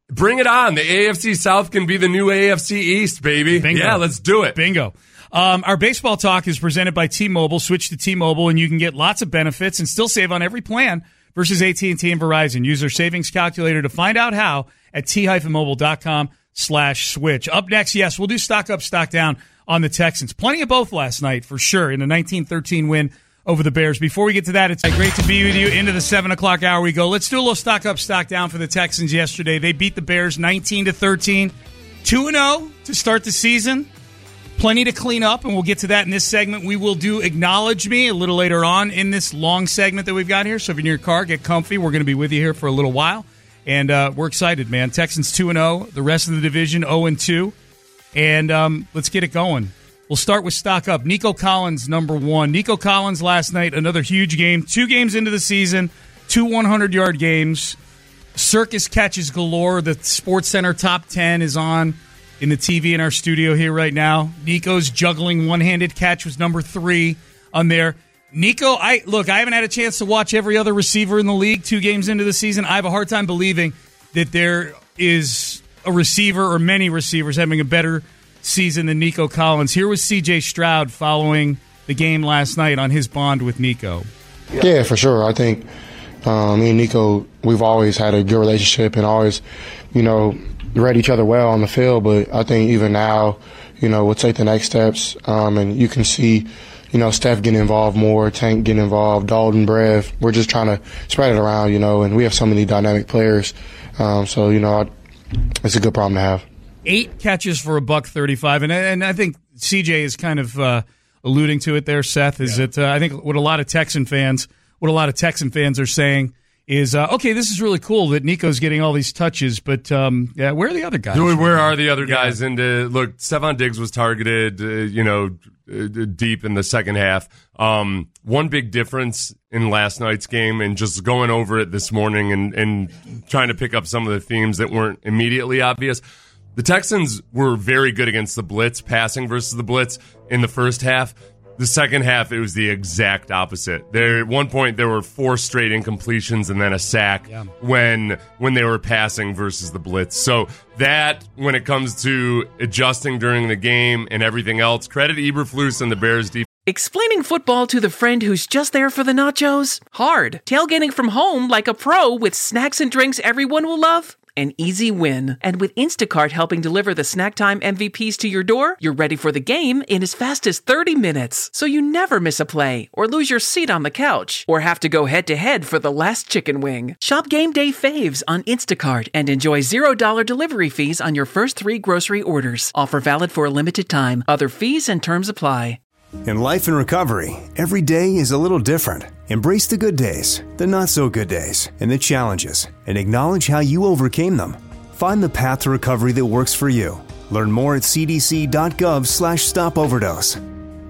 Bring it on. The A F C South can be the new A F C East, baby. Bingo. Yeah, let's do it. Bingo. Um, our baseball talk is presented by T-Mobile. Switch to T-Mobile, and you can get lots of benefits and still save on every plan versus A T and T and Verizon. Use their savings calculator to find out how at t-mobile.com slash switch. Up next, yes, we'll do stock up, stock down on the Texans. Plenty of both last night, for sure, in a nineteen thirteen win over the Bears. Before we get to that, it's great to be with you. Into the seven o'clock hour we go. Let's do a little stock up, stock down for the Texans yesterday. They beat the Bears nineteen to thirteen. two and oh to start the season. Plenty to clean up, and we'll get to that in this segment. We will do Acknowledge Me a little later on in this long segment that we've got here. So if you're in your car, get comfy. We're going to be with you here for a little while. And uh, we're excited, man. Texans two and oh. The rest of the division oh and two. And um, let's get it going. We'll start with stock up. Nico Collins, number one. Nico Collins last night, another huge game. Two games into the season, two hundred-yard games. Circus catches galore. The SportsCenter top ten is on in the T V in our studio here right now. Nico's juggling one-handed catch was number three on there. Nico, I look, I haven't had a chance to watch every other receiver in the league two games into the season. I have a hard time believing that there is a receiver or many receivers having a better season than Nico Collins. Here was C J Stroud following the game last night on his bond with Nico. Yeah, for sure. I think um, me and Nico, we've always had a good relationship and always, you know, read each other well on the field. But I think even now, you know, we'll take the next steps. Um, and you can see, you know, Steph getting involved more, Tank getting involved, Dalton, Brev. We're just trying to spread it around, you know, and we have so many dynamic players. Um, so, you know, it's a good problem to have. Eight catches for a buck thirty-five, and and I think C J is kind of uh, alluding to it there. Seth is yeah. that uh, I think what a lot of Texan fans, what a lot of Texan fans are saying is, uh, okay, this is really cool that Nico's getting all these touches, but um, yeah, where are the other guys? Where are the other guys? Yeah. And uh, look, Stephon Diggs was targeted, uh, you know, uh, deep in the second half. Um, one big difference in last night's game, and just going over it this morning and, and trying to pick up some of the themes that weren't immediately obvious. The Texans were very good against the blitz, passing versus the blitz in the first half. The second half, it was the exact opposite. There, at one point, there were four straight incompletions and then a sack yeah. when when they were passing versus the blitz. So that, when it comes to adjusting during the game and everything else, credit Eberflus and the Bears defense. Explaining football to the friend who's just there for the nachos? Hard. Tailgating from home like a pro with snacks and drinks everyone will love? An easy win. And with Instacart helping deliver the snack time M V Ps to your door, you're ready for the game in as fast as thirty minutes. So you never miss a play, or lose your seat on the couch, or have to go head-to-head for the last chicken wing. Shop Game Day Faves on Instacart and enjoy zero dollars delivery fees on your first three grocery orders. Offer valid for a limited time. Other fees and terms apply. In life and recovery, every day is a little different. Embrace the good days, the not so good days, and the challenges, and acknowledge how you overcame them. Find the path to recovery that works for you. Learn more at cdc.gov slash stop overdose.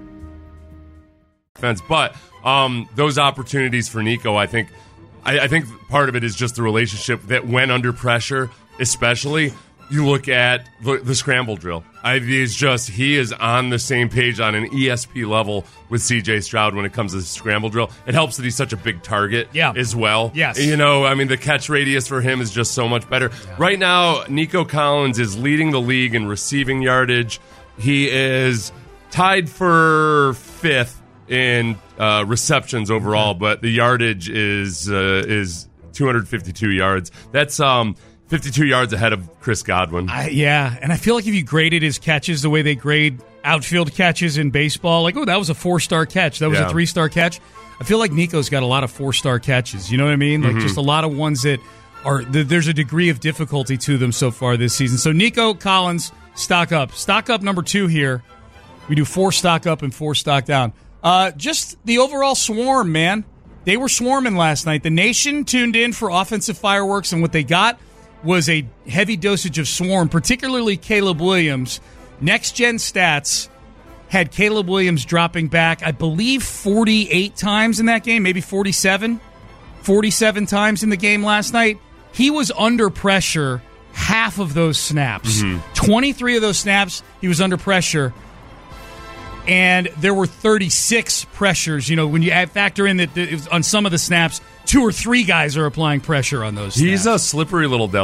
But um, those opportunities for Nico, I think, I, I think part of it is just the relationship that when under pressure, especially. You look at the, the scramble drill. I, he's just, he is on the same page on an E S P level with C J Stroud when it comes to the scramble drill. It helps that he's such a big target yeah. as well. Yes. You know, I mean, the catch radius for him is just so much better. Yeah. Right now, Nico Collins is leading the league in receiving yardage. He is tied for fifth in uh, receptions overall, mm-hmm. but the yardage is uh, is two hundred fifty-two yards. That's um. fifty-two yards ahead of Chris Godwin. Uh, yeah, and I feel like if you graded his catches the way they grade outfield catches in baseball, like, oh, that was a four-star catch, that was yeah. a three-star catch, I feel like Nico's got a lot of four-star catches. You know what I mean? Like, mm-hmm. just a lot of ones that are, there's a degree of difficulty to them so far this season. So Nico Collins, stock up. Stock up number two here. We do four stock up and four stock down. Uh, just the overall swarm, man. They were swarming last night. The nation tuned in for offensive fireworks, and what they got was a heavy dosage of swarm, particularly Caleb Williams. Next Gen Stats had Caleb Williams dropping back, I believe, forty-eight times in that game, maybe forty-seven. forty-seven times in the game last night. He was under pressure half of those snaps. Mm-hmm. twenty-three of those snaps, he was under pressure. And there were thirty-six pressures. You know, when you add, factor in that it was on some of the snaps, two or three guys are applying pressure on those snaps. He's a slippery little devil.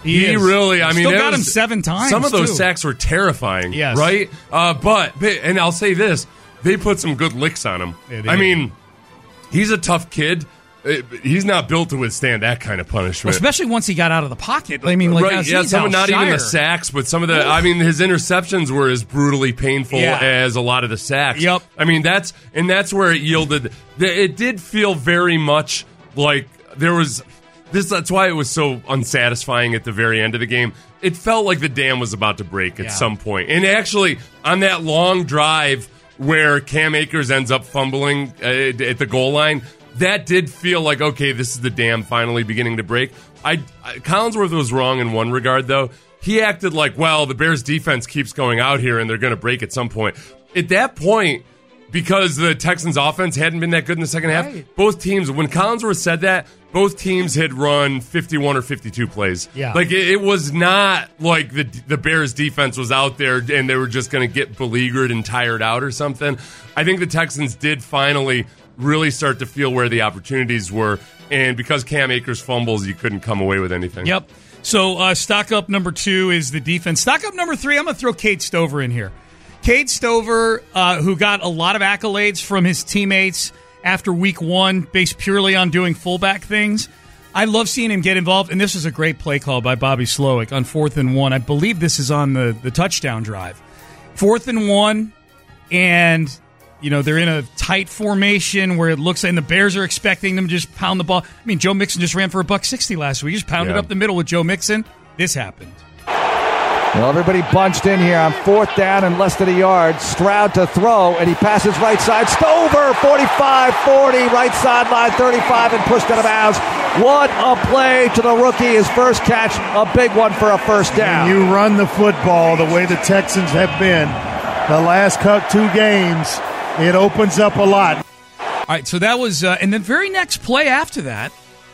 He, he is. really, I mean, still it got was, him seven times. Some of those too. sacks were terrifying, yes. right? Uh, but, and I'll say this, they put some good licks on him. Yeah, I did. mean, he's a tough kid. He's not built to withstand that kind of punishment. Well, especially once he got out of the pocket. I mean, like, right, as yeah, he's some of not even the Shire. sacks, but some of the, I mean, his interceptions were as brutally painful Yeah. as a lot of the sacks. Yep. I mean, that's, and that's where it yielded, it did feel very much like there was, this. that's why it was so unsatisfying at the very end of the game. It felt like the dam was about to break at Yeah. some point. And actually, on that long drive where Cam Akers ends up fumbling uh, at the goal line, that did feel like, okay, this is the dam finally beginning to break. I, I Collinsworth was wrong in one regard, though. He acted like, well, the Bears defense keeps going out here and they're going to break at some point. At that point, because the Texans offense hadn't been that good in the second half, Right. both teams, when Collinsworth said that, both teams had run fifty-one or fifty-two plays. Yeah. Like, it, it was not like the the Bears defense was out there and they were just going to get beleaguered and tired out or something. I think the Texans did finally really start to feel where the opportunities were, and because Cam Akers fumbles, you couldn't come away with anything. Yep. So uh, stock up number two is the defense. Stock up number three, I'm going to throw Cade Stover in here. Cade Stover, uh, who got a lot of accolades from his teammates after week one, based purely on doing fullback things. I love seeing him get involved, and this was a great play call by Bobby Slowick on fourth and one. I believe this is on the, the touchdown drive. Fourth and one, and you know, they're in a tight formation where it looks like, and the Bears are expecting them to just pound the ball. I mean, Joe Mixon just ran for a buck sixty last week. He just pounded Yeah. up the middle with Joe Mixon. This happened. Well, everybody bunched in here on fourth down and less than a yard. Stroud to throw, and he passes right side. Stover, forty-five forty, right sideline, thirty-five, and pushed out of bounds. What a play to the rookie. His first catch, a big one for a first down. When you run the football the way the Texans have been the last cut two games, it opens up a lot. All right, so that was, uh, and the very next play after that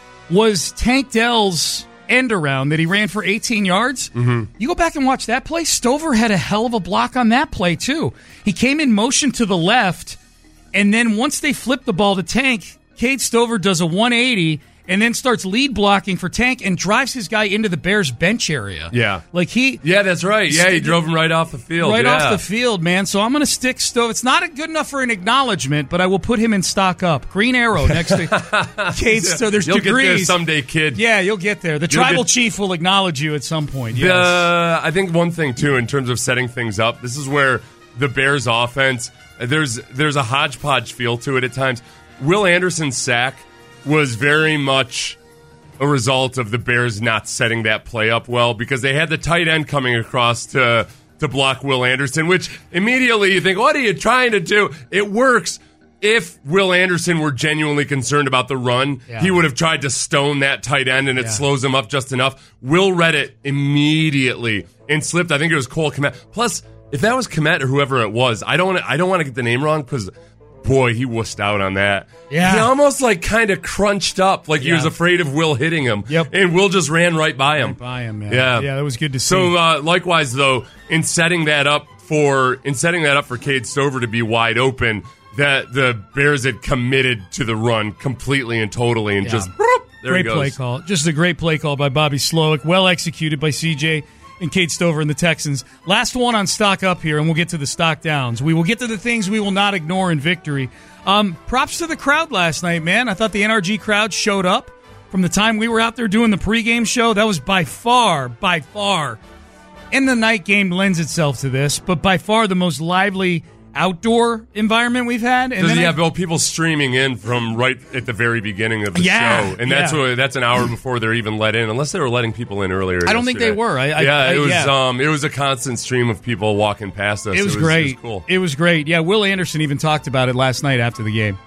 was Tank Dell's end around that he ran for eighteen yards. Mm-hmm. You go back and watch that play. Stover had a hell of a block on that play, too. He came in motion to the left, and then once they flipped the ball to Tank, Cade Stover does a one eighty and then starts lead blocking for Tank and drives his guy into the Bears bench area. Yeah. Like he... Yeah, that's right. Yeah, he drove him right off the field. Right yeah. off the field, man. So I'm going to stick Stover. It's not good enough for an acknowledgement, but I will put him in stock up. Green arrow next to Cade. So there's You'll degrees. get there someday, kid. Yeah, you'll get there. The You'll tribal get- chief will acknowledge you at some point. Yes. The, I think one thing, too, in terms of setting things up, this is where the Bears offense, there's there's a hodgepodge feel to it at times. Will Anderson's sack was very much a result of the Bears not setting that play up well because they had the tight end coming across to to block Will Anderson, which immediately you think, what are you trying to do? It works. If Will Anderson were genuinely concerned about the run, Yeah. he would have tried to stone that tight end, and it Yeah. slows him up just enough. Will read it immediately and slipped. I think it was Cole Kmet. Plus, if that was Kmet or whoever it was, I don't. I don't want to get the name wrong because, boy, he wussed out on that. Yeah. He almost like kind of crunched up, like he Yeah. was afraid of Will hitting him. Yep. And Will just ran right by him. Right by him, man. Yeah. Yeah, that was good to see. So uh, likewise, though, in setting that up for in setting that up for Cade Stover to be wide open, that the Bears had committed to the run completely and totally, and Yeah. just whoop, there great he goes. play call. Just a great play call by Bobby Slowick. Well executed by C J and Cade Stover and the Texans. Last one on stock up here, and we'll get to the stock downs. We will get to the things we will not ignore in victory. Um, props to the crowd last night, man. I thought the N R G crowd showed up from the time we were out there doing the pregame show. That was by far, by far, and the night game lends itself to this, but by far the most lively outdoor environment we've had. And Does then he I- have well, people streaming in from right at the very beginning of the Yeah, show? And that's yeah. what, that's an hour before they're even let in, unless they were letting people in earlier. I don't think yesterday. they were. I- I- yeah, I- it was yeah. um, it was a constant stream of people walking past us. It was, It great. was cool. It was great. Yeah, Will Anderson even talked about it last night after the game.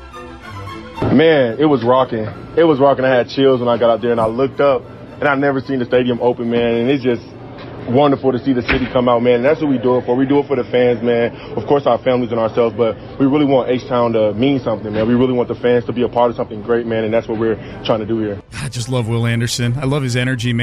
Man, it was rocking. It was rocking. I had chills when I got out there, and I looked up, and I never seen the stadium open, man. And it's just wonderful to see the city come out, man. And that's what we do it for. We do it for the fans, man. Of course, our families and ourselves, but we really want H-Town to mean something, man. We really want the fans to be a part of something great, man, and that's what we're trying to do here. I just love Will Anderson. I love his energy, man.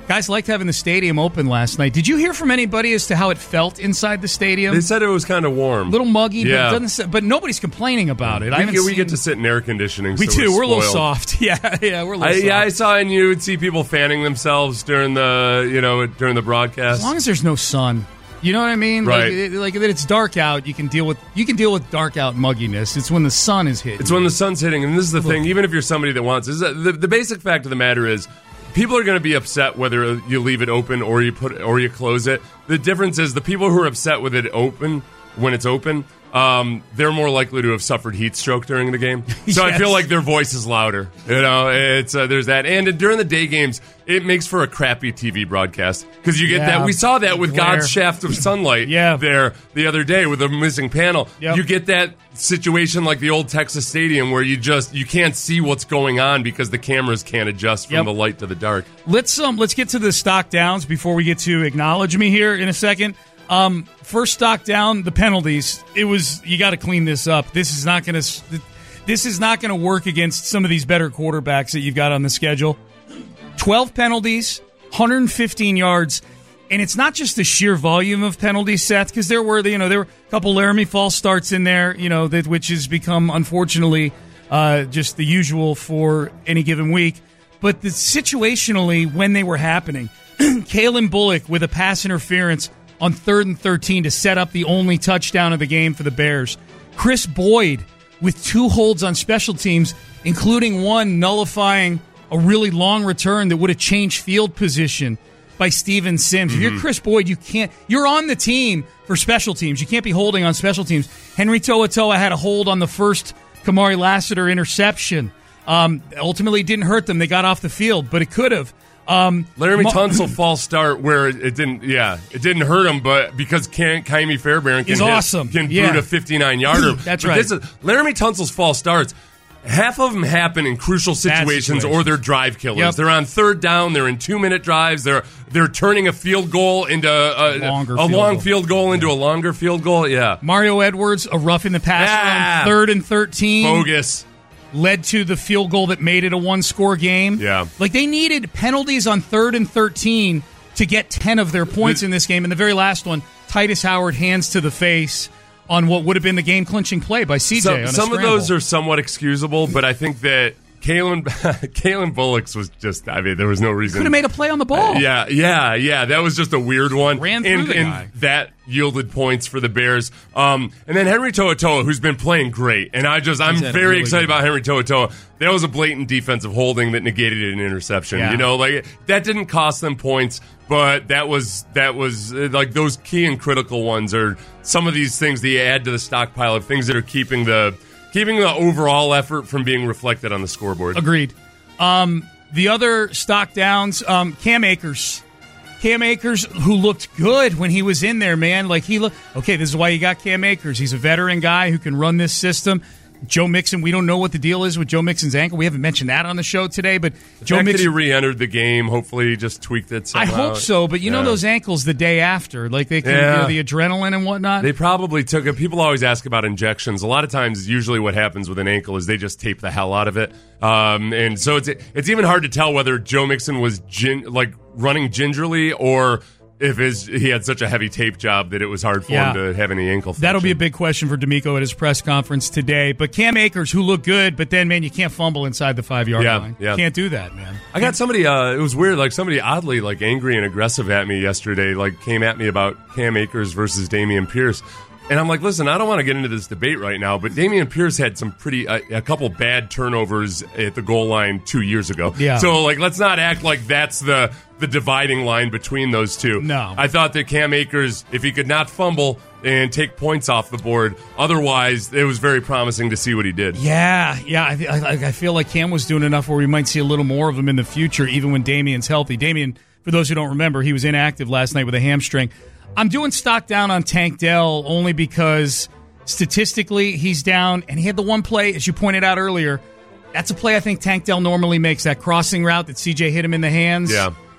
Guys liked having the stadium open last night. Did you hear from anybody as to how it felt inside the stadium? They said it was kind of warm. A little muggy, yeah. but, it doesn't, but nobody's complaining about it. We, I get, we seen, get to sit in air conditioning. We so do. We're, we're a little spoiled. soft. Yeah, yeah, we're a little I, soft. Yeah, I saw in you would see people fanning themselves during the you know during the broadcast. As long as there's no sun. You know what I mean? Right. Like, it, like that it's dark out, you can deal with you can deal with dark out mugginess. It's when the sun is hitting. It's when the sun's hitting, and this is the thing. Even if you're somebody that wants, this is a, the the basic fact of the matter is, people are going to be upset whether you leave it open or you put or you close it. The difference is the people who are upset with it open when it's open. Um, they're more likely to have suffered heat stroke during the game, so yes. I feel like their voice is louder. You know, it's uh, there's that, and during the day games, it makes for a crappy T V broadcast because you get yeah. that. We saw that with Glare. God's shaft of sunlight yeah. there the other day with a missing panel. Yep. You get that situation like the old Texas Stadium where you just you can't see what's going on because the cameras can't adjust from yep. the light to the dark. Let's um let's get to the stock downs before we get to acknowledge me here in a second. Um, first stock down, the penalties. It was you got to clean this up. This is not going to this is not going to work against some of these better quarterbacks that you've got on the schedule. twelve penalties, one hundred fifteen yards, and it's not just the sheer volume of penalties, Seth, because there were you know there were a couple Laramie false starts in there, you know, that which has become unfortunately uh, just the usual for any given week. But the situationally when they were happening, Kalen Bullock with a pass interference on third and thirteen to set up the only touchdown of the game for the Bears. Chris Boyd with two holds on special teams, including one nullifying a really long return that would have changed field position by Steven Sims. Mm-hmm. If you're Chris Boyd, you can't. You're on the team for special teams. You can't be holding on special teams. Henry To'oTo'o had a hold on the first Kamari Lassiter interception. Um, ultimately, it didn't hurt them. They got off the field, but it could have. Um, Laramie Ma- Tunsil false start where it, it didn't, yeah, it didn't hurt him, but because Ka- Kaimi Fairbairn can He's hit, awesome. can yeah. boot a fifty-nine yarder. That's but right. This is, Laramie Tunsil's false starts. Half of them happen in crucial situations, situation. or they're drive killers. Yep. They're on third down. They're in two-minute drives. They're they're turning a field goal into a, a, Longer a field long goal. field goal into a longer field goal. Yeah, Mario Edwards, a rough in the passer Ah. on third and thirteen. bogus. Led to the field goal that made it a one-score game. Yeah. Like, they needed penalties on third and thirteen to get ten of their points in this game. And the very last one, Titus Howard hands to the face on what would have been the game-clinching play by C J Some, on a some of scramble. those are somewhat excusable, but I think that Kalen Kalen Bullock's was just, I mean, there was no reason. Could have made a play on the ball. Uh, yeah, yeah, yeah. That was just a weird one. Ran through and, the and guy. that yielded points for the Bears. Um, and then Henry To'oTo'o, who's been playing great. And I just, I'm He's had a very really excited good about Henry To'oTo'o. That was a blatant defensive holding that negated an interception. Yeah. You know, like, that didn't cost them points, but that was, that was, uh, like, those key and critical ones are some of these things that you add to the stockpile of things that are keeping the, keeping the overall effort from being reflected on the scoreboard. Agreed. Um, the other stock downs, um, Cam Akers. Cam Akers, who looked good when he was in there, man. Like, he looked, okay, this is why you got Cam Akers. He's a veteran guy who can run this system. Joe Mixon, we don't know what the deal is with Joe Mixon's ankle. We haven't mentioned that on the show today, but The Joe fact Mixon. that he re-entered the game, hopefully he just tweaked it I somehow. hope so, but you know Yeah. those ankles the day after, like they can, Yeah. you know, the adrenaline and whatnot. They probably took it. People always ask about injections. A lot of times, usually what happens with an ankle is they just tape the hell out of it. Um, and so it's it's even hard to tell whether Joe Mixon was gin, like running gingerly or if his he had such a heavy tape job that it was hard for Yeah. him to have any ankle function. That'll be a big question for D'Amico at his press conference today. But Cam Akers, who looked good, but then, man, you can't fumble inside the five-yard Yeah, line. yeah. Can't do that, man. I got somebody, uh, it was weird, like somebody oddly like angry and aggressive at me yesterday, like came at me about Cam Akers versus Dameon Pierce. And I'm like, listen, I don't want to get into this debate right now, but Dameon Pierce had some pretty, uh, a couple bad turnovers at the goal line two years ago. Yeah. So, like, let's not act like that's the the dividing line between those two. No. I thought that Cam Akers, if he could not fumble and take points off the board, otherwise, it was very promising to see what he did. Yeah, yeah. I, I, I feel like Cam was doing enough where we might see a little more of him in the future, even when Damien's healthy. Damien, for those who don't remember, he was inactive last night with a hamstring. I'm doing stock down on Tank Dell only because statistically he's down, and he had the one play, as you pointed out earlier. That's a play I think Tank Dell normally makes, that crossing route that C J hit him in the hands. Yeah.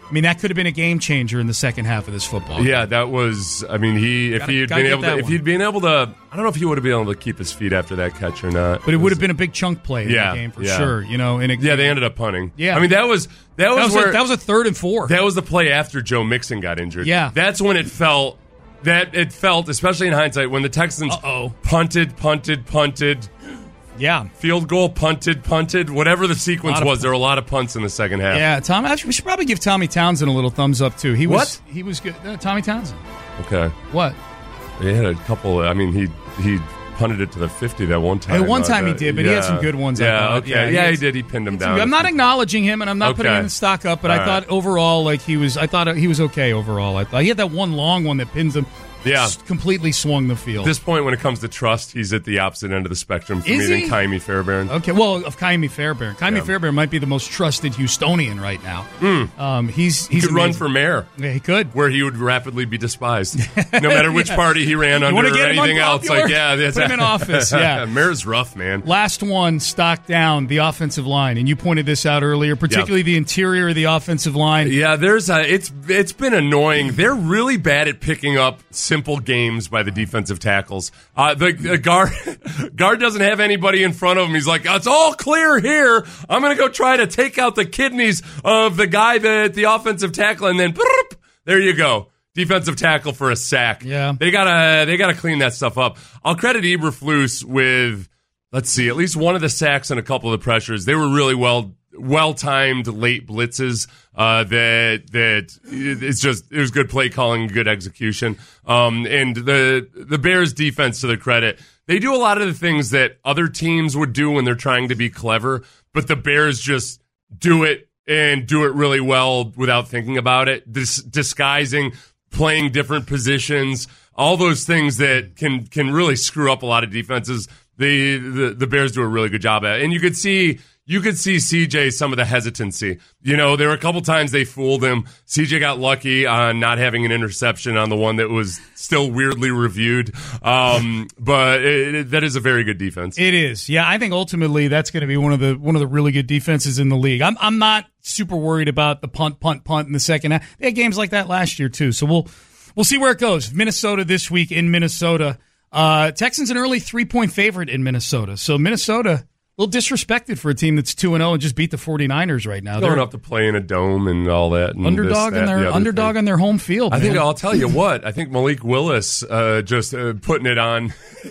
I mean, that could have been a game changer in the second half of this football game. Yeah, that was. I mean, he if Gotta- he had gotta been get able to, that if one. he'd been able to, I don't know if he would have been able to keep his feet after that catch or not. But it would have been a big chunk play in Yeah, the game for yeah. sure. You know, in a, Yeah, they ended up punting. Yeah. I mean that was that was That was where a- that was a third and four. That was the play after Joe Mixon got injured. Yeah. That's when it felt that it felt, especially in hindsight, when the Texans Uh-oh. punted, punted, punted. Yeah. Field goal, punted, punted, whatever the sequence Lot of was, there were a lot of punts in the second half. Yeah, Tom. Actually, we should probably give Tommy Townsend a little thumbs up too. He was What? he was good. Uh, Tommy Townsend. Okay. What? He had a couple, I mean, he he punted it to the fifty that one time. Hey, one uh, time he that- did, but he had some good ones, I Yeah, thought. okay. Yeah, Yeah, he he, had- did. He pinned him down. I'm not acknowledging him, and I'm not putting Okay. him in stock up. But All I thought right. overall, like he was, I thought he was okay overall. I thought he had that one long one that pins him. Yeah. s- completely swung the field. At this point, when it comes to trust, he's at the opposite end of the spectrum for Is me he? than Kaimi Fairbairn. Okay, well, of Kaimi Fairbairn. Kaimi Yeah. Fairbairn might be the most trusted Houstonian right now. Mm. Um, he's He he's could run amazing. for mayor. Yeah, he could. Where he would rapidly be despised. No matter which Yeah. party he ran You under wanna or get him anything else. unpopular? Like, yeah, that's Put him in office, yeah. Mayor's rough, man. Last one, stock down the offensive line, and you pointed this out earlier, particularly the interior of the offensive line. Yeah, there's a, it's it's been annoying. They're really bad at picking up simple games by the defensive tackles. Uh, the, the guard guard doesn't have anybody in front of him. He's like, it's all clear here. I'm going to go try to take out the kidneys of the guy that the offensive tackle, and then boop, there you go. Defensive tackle for a sack. Yeah. They gotta they gotta clean that stuff up. I'll credit Eberflus with, let's see, at least one of the sacks and a couple of the pressures. They were really well well timed late blitzes. Uh, that that it's just it was good play calling, good execution. Um, and the the Bears defense, to their credit, they do a lot of the things that other teams would do when they're trying to be clever, but the Bears just do it and do it really well without thinking about it, Dis- disguising, playing different positions, all those things that can can really screw up a lot of defenses. The the, the Bears do a really good job at it. And you could see you could see C J some of the hesitancy. You know, there were a couple times they fooled him. C J got lucky on not having an interception on the one that was still weirdly reviewed. Um, but it, it, that is a very good defense. It is. Yeah, I think ultimately that's going to be one of the one of the really good defenses in the league. I'm I'm not super worried about the punt, punt, punt in the second half. They had games like that last year too. So we'll we'll see where it goes. Minnesota this week in Minnesota. Uh, Texans an early three-point favorite in Minnesota. So Minnesota a little disrespected for a team that's two and oh and just beat the 49ers right now. Going They're up to play in a dome and all that. And underdog this, in that, their the other underdog thing. on their home field. I think man. I'll tell you what. I think Malik Willis uh, just uh, putting it on.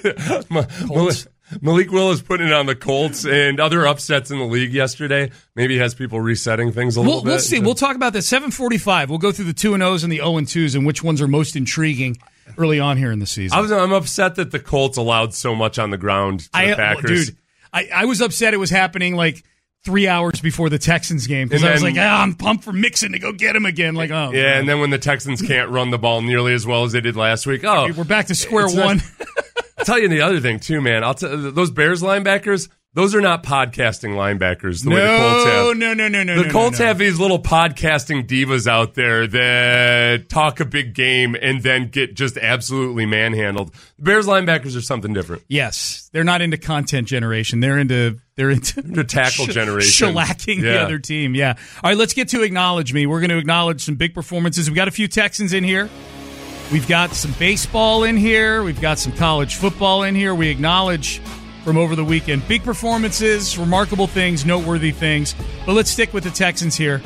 Ma- Malik, Malik Willis putting it on the Colts and other upsets in the league yesterday. Maybe has people resetting things a We'll, little bit. we'll see. We'll talk about this. seven forty-five. We'll go through the two and O's and the oh and twos and which ones are most intriguing early on here in the season. I was, I'm upset that the Colts allowed so much on the ground to I, the Packers. Dude, I, I was upset it was happening like three hours before the Texans game because And I was then- like, ah, I'm pumped for Mixon to go get him again. Like, oh, Yeah, man. and then when the Texans can't run the ball nearly as well as they did last week, oh, we're back to square it's not- one. I'll tell you the other thing too, man. I'll tell those Bears linebackers. Those are not podcasting linebackers the way the Colts no, have. no, no, no, no. The no, Colts no, no. have these little podcasting divas out there that talk a big game and then get just absolutely manhandled. The Bears linebackers are something different. Yes, they're not into content generation. They're into they're into Into tackle sh- generation. shellacking the Yeah. other team. Yeah. All right, let's get to acknowledge me. We're going to acknowledge some big performances. We got a few Texans in here. We've got some baseball in here. We've got some college football in here. We acknowledge from over the weekend big performances, remarkable things, noteworthy things. But let's stick with the Texans here.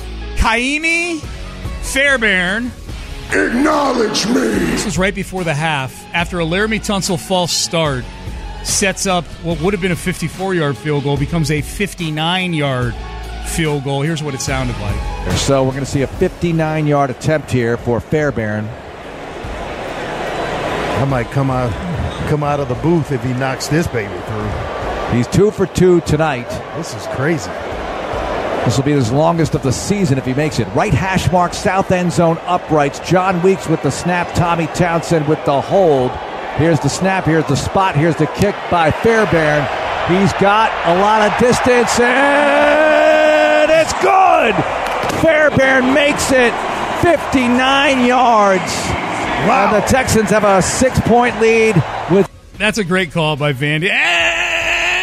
Kaimi Fairbairn. Acknowledge me. This was right before the half. After a Laramie Tunsil false start, sets up what would have been a fifty-four-yard field goal, becomes a fifty-nine-yard field goal. Here's what it sounded like. So we're going to see a fifty-nine-yard attempt here for Fairbairn. I might come out come out of the booth if he knocks this baby through. He's two for two tonight. This is crazy. This will be his longest of the season if he makes it. Right hash mark, south end zone uprights. John Weeks with the snap. Tommy Townsend with the hold. Here's the snap. Here's the spot. Here's the kick by Fairbairn. He's got a lot of distance, and it's good! Fairbairn makes it fifty-nine yards. Wow. And the Texans have a six-point lead with... That's a great call by Vandy. And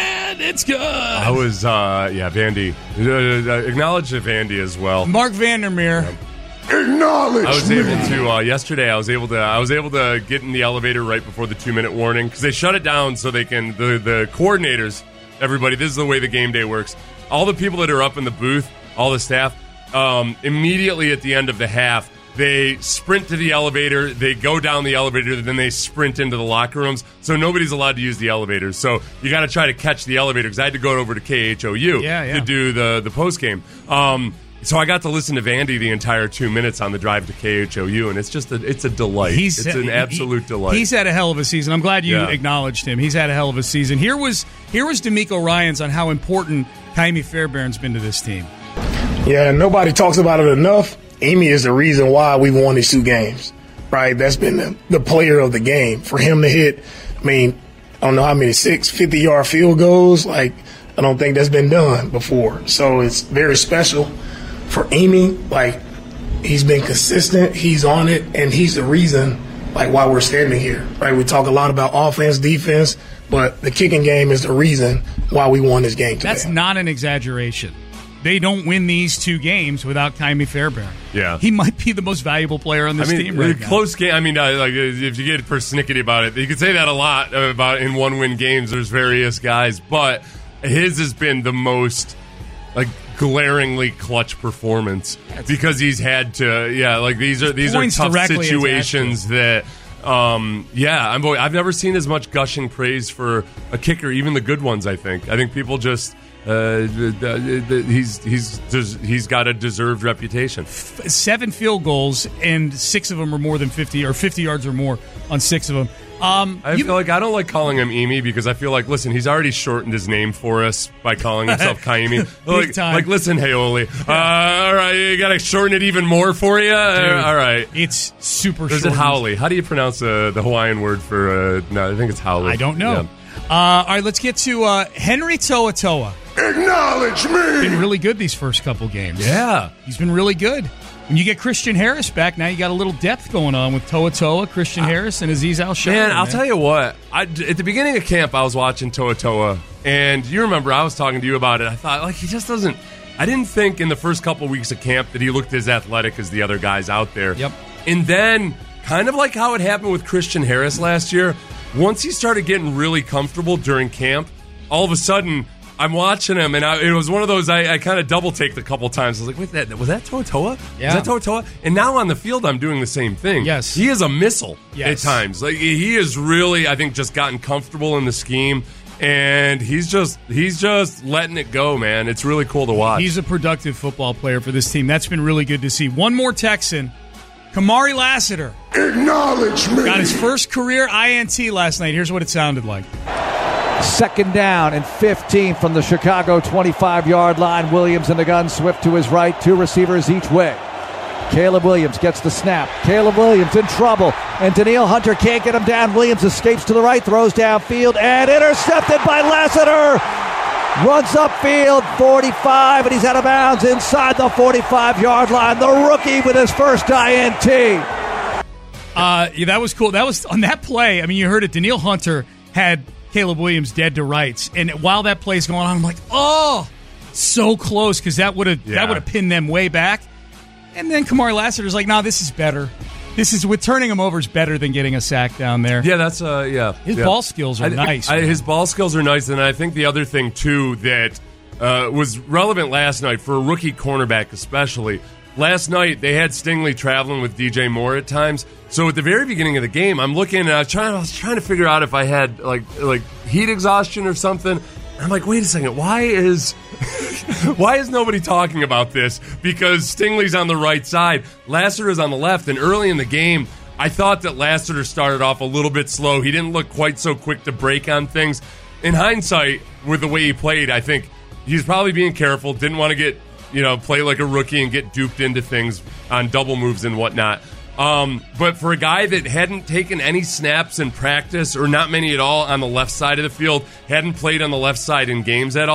It's good. I was, uh, yeah, Vandy. Uh, uh, acknowledge Vandy as well. Mark Vandermeer. Yeah. Acknowledge I was me. able to uh, yesterday. I was able to. I was able to get in the elevator right before the two minute warning because they shut it down so they can. The the coordinators, everybody. This is the way the game day works. All the people that are up in the booth, all the staff, um, immediately at the end of the half, they sprint to the elevator. They go down the elevator, then they sprint into the locker rooms. So nobody's allowed to use the elevators. So you got to try to catch the elevator because I had to go over to K H O U yeah, yeah. to do the the post game. Um, So I got to listen to Vandy the entire two minutes on the drive to K H O U, and it's just a, it's a delight. He's, it's an absolute he, delight. He's had a hell of a season. I'm glad you yeah. acknowledged him. He's had a hell of a season. Here was here was D'Amico Ryans on how important Ka'imi Fairbairn's been to this team. Yeah, nobody talks about it enough. Amy is the reason why we won these two games, right? That's been the, the player of the game. For him to hit, I mean, I don't know how many, six fifty-yard field goals. Like, I don't think that's been done before. So it's very special. For Amy, like, he's been consistent, he's on it, and he's the reason, like, why we're standing here, right? We talk a lot about offense, defense, but the kicking game is the reason why we won this game today. That's not an exaggeration. They don't win these two games without Ka'imi Fairbairn. Yeah. He might be the most valuable player on this I mean, team right now. Close game. I mean, uh, like if you get persnickety about it, you could say that a lot about in one-win games. There's various guys, but his has been the most, like, glaringly clutch performance because he's had to yeah like these are these are tough situations that um yeah I'm I've never seen as much gushing praise for a kicker, even the good ones. I think I think people just uh the, the, the, he's he's he's got a deserved reputation. Seven field goals and six of them are more than fifty or fifty yards or more on six of them. Um, I feel like I don't like calling him Emi because I feel like, listen, he's already shortened his name for us by calling himself Ka'imi. like, time. like, listen, Haoli, uh, all right, you got to shorten it even more for you? Uh, all right. It's super short. Is it Howley? How do you pronounce uh, the Hawaiian word for, uh, no, I think it's Howley. I don't know. Yeah. Uh, all right, let's get to uh, Henry To'oTo'o. Acknowledge me. Been really good these first couple games. Yeah. He's been really good. When you get Christian Harris back, now you got a little depth going on with To'oTo'o, Christian uh, Harris, and Azeez Al-Shaair. Man, I'll man. tell you what. I, at the beginning of camp, I was watching To'oTo'o, and you remember I was talking to you about it. I thought, like, he just doesn't... I didn't think in the first couple weeks of camp that he looked as athletic as the other guys out there. Yep. And then, kind of like how it happened with Christian Harris last year, once he started getting really comfortable during camp, all of a sudden... I'm watching him, and I, it was one of those I, I kind of double-taked a couple times. I was like, wait, that, was that To'oTo'o? Yeah. Was that To'oTo'o? And now on the field, I'm doing the same thing. Yes. He is a missile yes. at times. Like he is really, I think, just gotten comfortable in the scheme, and he's just he's just letting it go, man. It's really cool to watch. He's a productive football player for this team. That's been really good to see. One more Texan, Kamari Lassiter. Acknowledge me. Got his first career I N T last night. Here's what it sounded like. Second down and fifteen from the Chicago twenty-five-yard line. Williams in the gun, Swift to his right, two receivers each way. Caleb Williams gets the snap. Caleb Williams in trouble, and Danielle Hunter can't get him down. Williams escapes to the right, throws downfield, and intercepted by Lassiter. Runs upfield, forty-five, and he's out of bounds inside the forty-five-yard line. The rookie with his first I N T. Uh, yeah, that was cool. That was on that play. I mean, you heard it. Danielle Hunter had Caleb Williams dead to rights, and while that play's going on, I'm like, oh, so close, because that would have yeah. that would have pinned them way back. And then Kamari Lassiter's like, no, this is better. This is with turning him over is better than getting a sack down there. Yeah, that's uh, yeah. His yeah. ball skills are I, nice. I, his ball skills are nice, and I think the other thing too that uh, was relevant last night for a rookie cornerback, especially. Last night, they had Stingley traveling with D J Moore at times. So at the very beginning of the game, I'm looking and I was trying, I was trying to figure out if I had like like heat exhaustion or something. I'm like, wait a second, why is why is nobody talking about this? Because Stingley's on the right side, Lassiter is on the left, and early in the game, I thought that Lassiter started off a little bit slow. He didn't look quite so quick to break on things. In hindsight, with the way he played, I think he's probably being careful, didn't want to get you know, play like a rookie and get duped into things on double moves and whatnot. Um, but for a guy that hadn't taken any snaps in practice, or not many at all on the left side of the field, hadn't played on the left side in games at all,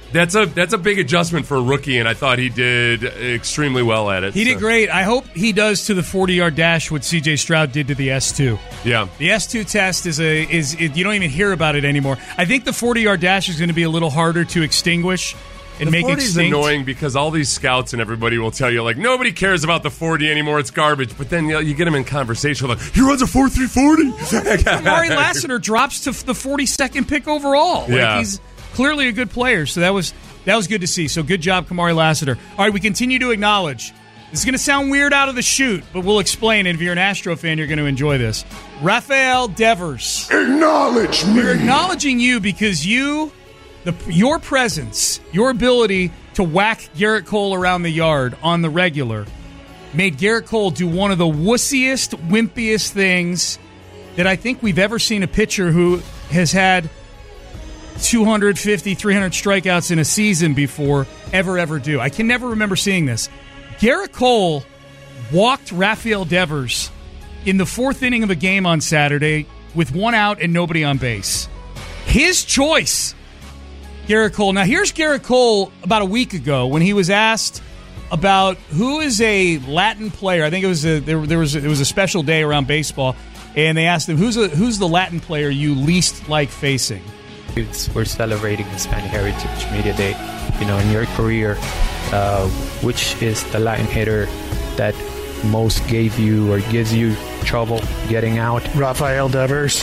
That's a that's a big adjustment for a rookie, and I thought he did extremely well at it. He so. did great. I hope he does to the forty-yard dash what C J Stroud did to the S two. Yeah, the S two test is a is it, you don't even hear about it anymore. I think the forty-yard dash is going to be a little harder to extinguish and the make forty is extinct. Annoying because all these scouts and everybody will tell you like nobody cares about the forty anymore. It's garbage. But then you, know, you get them in conversation like he runs a four three forty. Amari Lassiter drops to the forty-second pick overall. Like, yeah, he's clearly a good player. So that was. That was good to see. So good job, Kamari Lassiter. All right, we continue to acknowledge. This is going to sound weird out of the chute, but we'll explain. And if you're an Astro fan, you're going to enjoy this. Rafael Devers. Acknowledge me. We're acknowledging you because you, the your presence, your ability to whack Garrett Cole around the yard on the regular made Garrett Cole do one of the wussiest, wimpiest things that I think we've ever seen a pitcher who has had two hundred fifty, three hundred strikeouts in a season before ever, ever do. I can never remember seeing this. Garrett Cole walked Rafael Devers in the fourth inning of a game on Saturday with one out and nobody on base. His choice, Garrett Cole. Now, here's Garrett Cole about a week ago when he was asked about who is a Latin player. I think it was a, there, there was a, it was a special day around baseball, and they asked him, who's, a, who's the Latin player you least like facing? We're celebrating Hispanic Heritage Media Day. You know, in your career, uh, which is the Latin hitter that most gave you or gives you trouble getting out? Rafael Devers.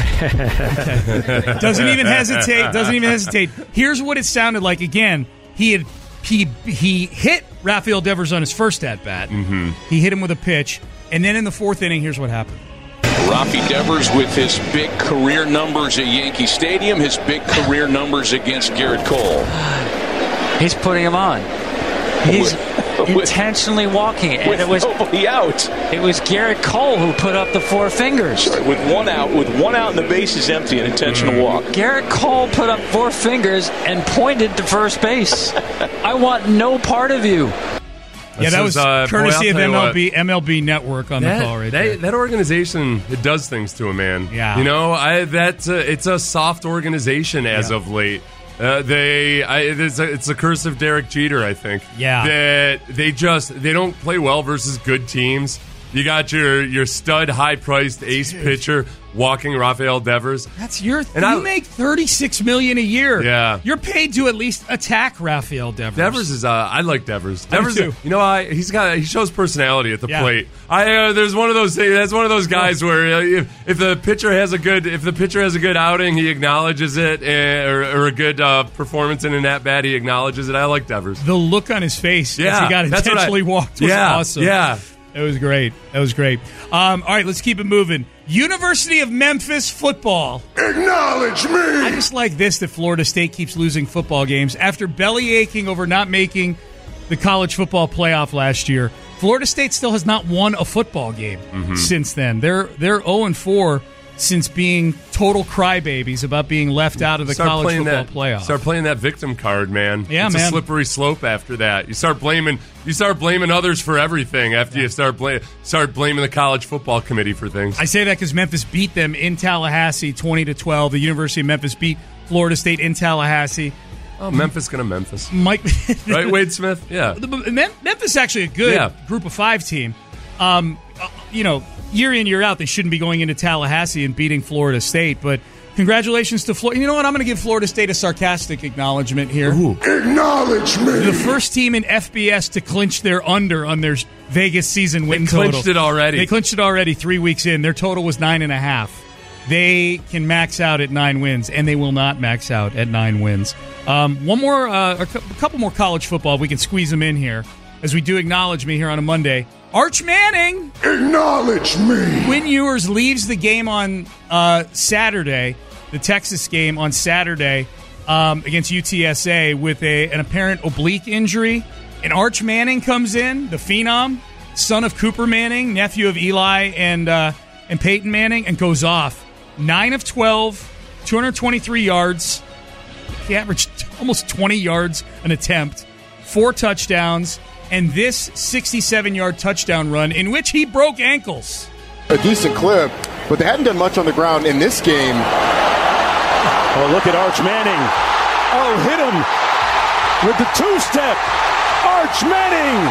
Doesn't even hesitate. Doesn't even hesitate. Here's what it sounded like. Again, he had he he hit Rafael Devers on his first at bat. Mm-hmm. He hit him with a pitch, and then in the fourth inning, here's what happened. Rafi Devers with his big career numbers at Yankee Stadium, his big career numbers against Garrett Cole. He's putting him on. He's with, intentionally walking, and with it was nobody out. It was Garrett Cole who put up the four fingers. Right, with one out, with one out, and the base is empty, an intentional walk. Garrett Cole put up four fingers and pointed to first base. I want no part of you. Yeah, that was uh, courtesy boy, of M L B M L B Network on that, the call right that, there. That organization, it does things to a man. Yeah. You know, I that's a, it's a soft organization as yeah. of late. Uh, they, I, it's, a, it's a curse of Derek Jeter, I think. Yeah. That they just, they don't play well versus good teams. You got your, your stud, high-priced ace Dude. pitcher walking Rafael Devers. That's your. And you I, make thirty-six million dollars a year. Yeah, you're paid to at least attack Rafael Devers. Devers is. Uh, I like Devers. I Devers, do too. You know, I, he's got. He shows personality at the yeah. plate. I. Uh, there's one of those. That's one of those guys where uh, if, if the pitcher has a good, if the pitcher has a good outing, he acknowledges it, uh, or, or a good uh, performance in an at bat, he acknowledges it. I like Devers. The look on his face yeah, as he got intentionally I, walked was yeah, awesome. Yeah. That was great. That was great. Um, all right, let's keep it moving. University of Memphis football. Acknowledge me. I just like this that Florida State keeps losing football games. After belly aching over not making the college football playoff last year, Florida State still has not won a football game mm-hmm. since then. They're they're oh and four since being total crybabies about being left out of the start college football that, playoff. Start playing that victim card, man. Yeah, it's man. a slippery slope after that. You start blaming you start blaming others for everything after yeah. you start bla- start blaming the college football committee for things. I say that because Memphis beat them in Tallahassee twenty to twelve. The University of Memphis beat Florida State in Tallahassee. Oh, Memphis gonna Memphis. Mike, right, Wade Smith? Yeah. Memphis is actually a good yeah. group of five team. Um, you know, year in, year out, they shouldn't be going into Tallahassee and beating Florida State, but congratulations to Florida. You know what? I'm going to give Florida State a sarcastic acknowledgement here. Ooh. Acknowledge me. The first team in F B S to clinch their under on their Vegas season win they total. They clinched it already. They clinched it already three weeks in. Their total was nine and a half. They can max out at nine wins, and they will not max out at nine wins. Um, one more, uh, a couple more college football. We can squeeze them in here, as we do acknowledge me here on a Monday. Arch Manning. Acknowledge me. Quinn Ewers leaves the game on uh, Saturday, the Texas game on Saturday um, against U T S A with a, an apparent oblique injury. And Arch Manning comes in, the phenom, son of Cooper Manning, nephew of Eli and uh, and Peyton Manning, and goes off. nine of twelve, two hundred twenty-three yards. He averaged almost twenty yards an attempt, four touchdowns, and this sixty-seven-yard touchdown run in which he broke ankles. A decent clip, but they hadn't done much on the ground in this game. Oh, look at Arch Manning. Oh, hit him. with the two-step. Arch Manning,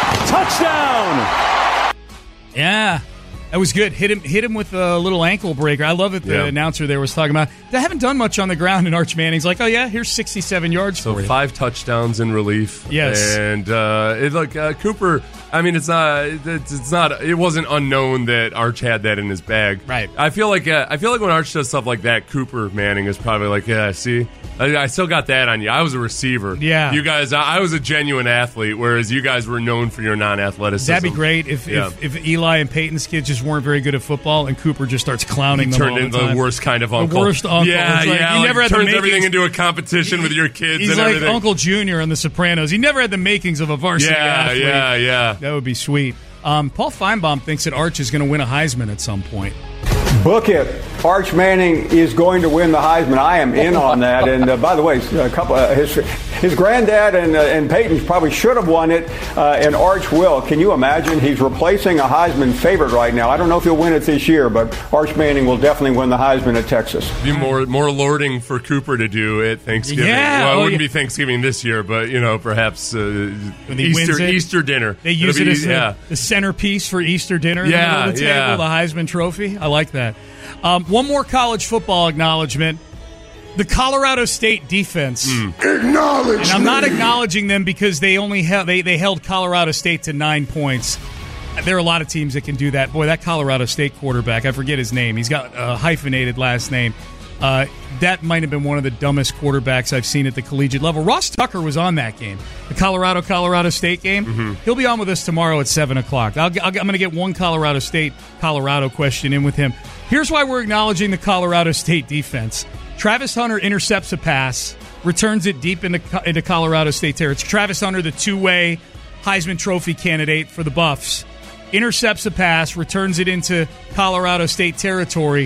touchdown. Yeah, that was good. Hit him, hit him with a little ankle breaker. I love that the Yeah. announcer there was talking about. They haven't done much on the ground, and Arch Manning's like, "Oh yeah, here's sixty-seven yards So for you." five touchdowns in relief. Yes. and uh, it, look, uh, Cooper. I mean, it's not. It's, it's not. It wasn't unknown that Arch had that in his bag. Right. I feel like. Uh, I feel like when Arch does stuff like that, Cooper Manning is probably like, yeah, see, I, I still got that on you. I was a receiver. Yeah. You guys, I, I was a genuine athlete, whereas you guys were known for your non-athleticism. That'd be great if, Yeah. if if Eli and Peyton's kids just weren't very good at football, and Cooper just starts clowning He them turned all the into time. the worst kind of uncle. The worst uncle. Yeah, It's like, yeah. He like, never had the turns makings. everything into a competition with your kids. He's and like everything. Uncle Junior on The Sopranos. He never had the makings of a varsity Yeah, athlete. yeah, yeah. That would be sweet. Um, Paul Feinbaum thinks that Arch is going to win a Heisman at some point. Book it. Arch Manning is going to win the Heisman. I am in on that. And uh, by the way, a couple uh, his his granddad and uh, and Peyton probably should have won it, uh, and Arch will. Can you imagine? He's replacing a Heisman favorite right now. I don't know if he'll win it this year, but Arch Manning will definitely win the Heisman at Texas. Be more more lording for Cooper to do at Thanksgiving. Yeah, well, it oh, wouldn't yeah. be Thanksgiving this year, but you know, perhaps uh, When he wins Easter it, Easter dinner. They use It'll it be- as the, yeah. the centerpiece for Easter dinner in Yeah, the middle of the table, yeah. the Heisman Trophy. I like that. Um, one more college football acknowledgement. The Colorado State defense. Acknowledge And I'm not me. acknowledging them because they only held, they, they held Colorado State to nine points. There are a lot of teams that can do that. Boy, that Colorado State quarterback, I forget his name. He's got a hyphenated last name. Uh, that might have been one of the dumbest quarterbacks I've seen at the collegiate level. Ross Tucker was on that game, the Colorado-Colorado State game. Mm-hmm. He'll be on with us tomorrow at seven o'clock. I'll, I'll, I'm going to get one Colorado State-Colorado question in with him. Here's why we're acknowledging the Colorado State defense. Travis Hunter intercepts a pass, returns it deep into, into Colorado State territory. Travis Hunter, the two-way Heisman Trophy candidate for the Buffs, intercepts a pass, returns it into Colorado State territory,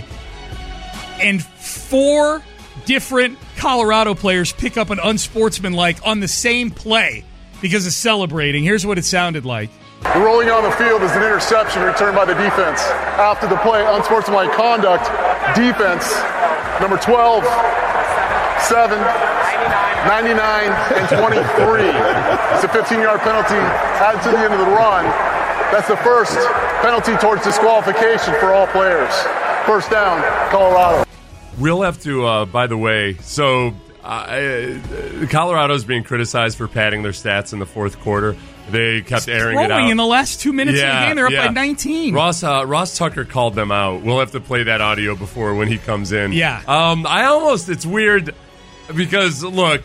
and four different Colorado players pick up an unsportsmanlike on the same play because of celebrating. Here's what it sounded like. The rolling on the field is an interception returned by the defense. After the play, unsportsmanlike conduct, defense, number twelve, seven, ninety-nine, and twenty-three. It's a fifteen-yard penalty added to the end of the run. That's the first penalty towards disqualification for all players. First down, Colorado. We'll have to, uh, by the way, so uh, Colorado's being criticized for padding their stats in the fourth quarter. They kept airing it Throwing out. in the last two minutes Yeah, of the game. They're up yeah. by nineteen. Ross uh, Ross Tucker called them out. We'll have to play that audio before when he comes in. Yeah. Um, I almost, it's weird because, look,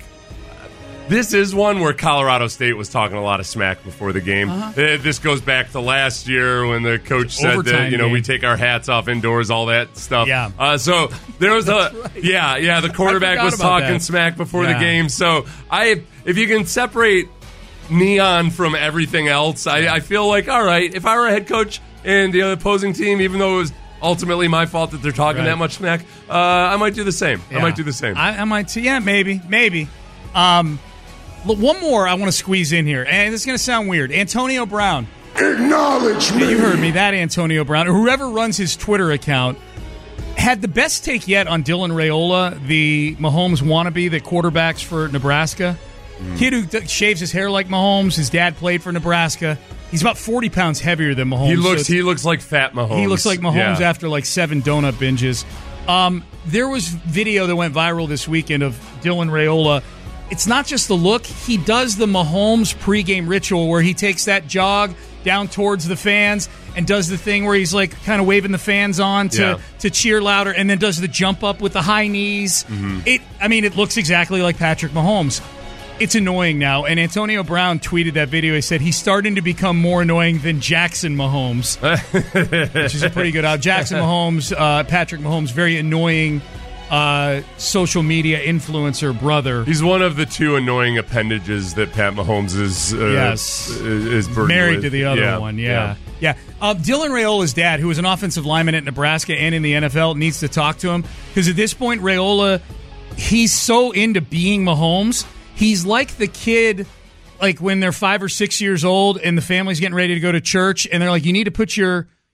this is one where Colorado State was talking a lot of smack before the game. Uh-huh. Uh, This goes back to last year when the coach said that, Overtime you know, game. we take our hats off indoors, all that stuff. Yeah. Uh, so there was a, yeah, yeah, the quarterback forgot was about talking that. smack before Yeah. the game. So I, if you can separate Neon from everything else, I, I feel like, all right, if I were a head coach and the opposing team, even though it was ultimately my fault that they're talking Right. that much smack, uh, I might do the same. I Yeah. might do the same. I, I might too. Yeah, maybe, maybe. Um, look, one more I want to squeeze in here, and this is going to sound weird. Antonio Brown. Acknowledge me. You heard me. That Antonio Brown, or whoever runs his Twitter account, had the best take yet on Dylan Raiola, the Mahomes wannabe that quarterbacks for Nebraska. Mm. Kid who d- shaves his hair like Mahomes. His dad played for Nebraska. He's about forty pounds heavier than Mahomes. He so looks. it's- He looks like Fat Mahomes. He looks like Mahomes Yeah. after like seven donut binges. Um, there was video that went viral this weekend of Dylan Raiola. It's not just the look. He does the Mahomes pregame ritual where he takes that jog down towards the fans and does the thing where he's like kind of waving the fans on to, Yeah. to cheer louder, and then does the jump up with the high knees. Mm-hmm. It, I mean, it looks exactly like Patrick Mahomes. It's annoying now, and Antonio Brown tweeted that video. He said he's starting to become more annoying than Jackson Mahomes, which is a pretty good out. Jackson Mahomes, uh, Patrick Mahomes, very annoying uh, social media influencer brother. He's one of the two annoying appendages that Pat Mahomes is. Uh, Yes. is burdened Married with. to the other Yeah, one, yeah. Yeah. Uh, Dylan Raiola's dad, who was an offensive lineman at Nebraska and in the N F L, needs to talk to him because at this point, Raiola, he's so into being Mahomes. He's like the kid, like when they're five or six years old and the family's getting ready to go to church and they're like, you need to put your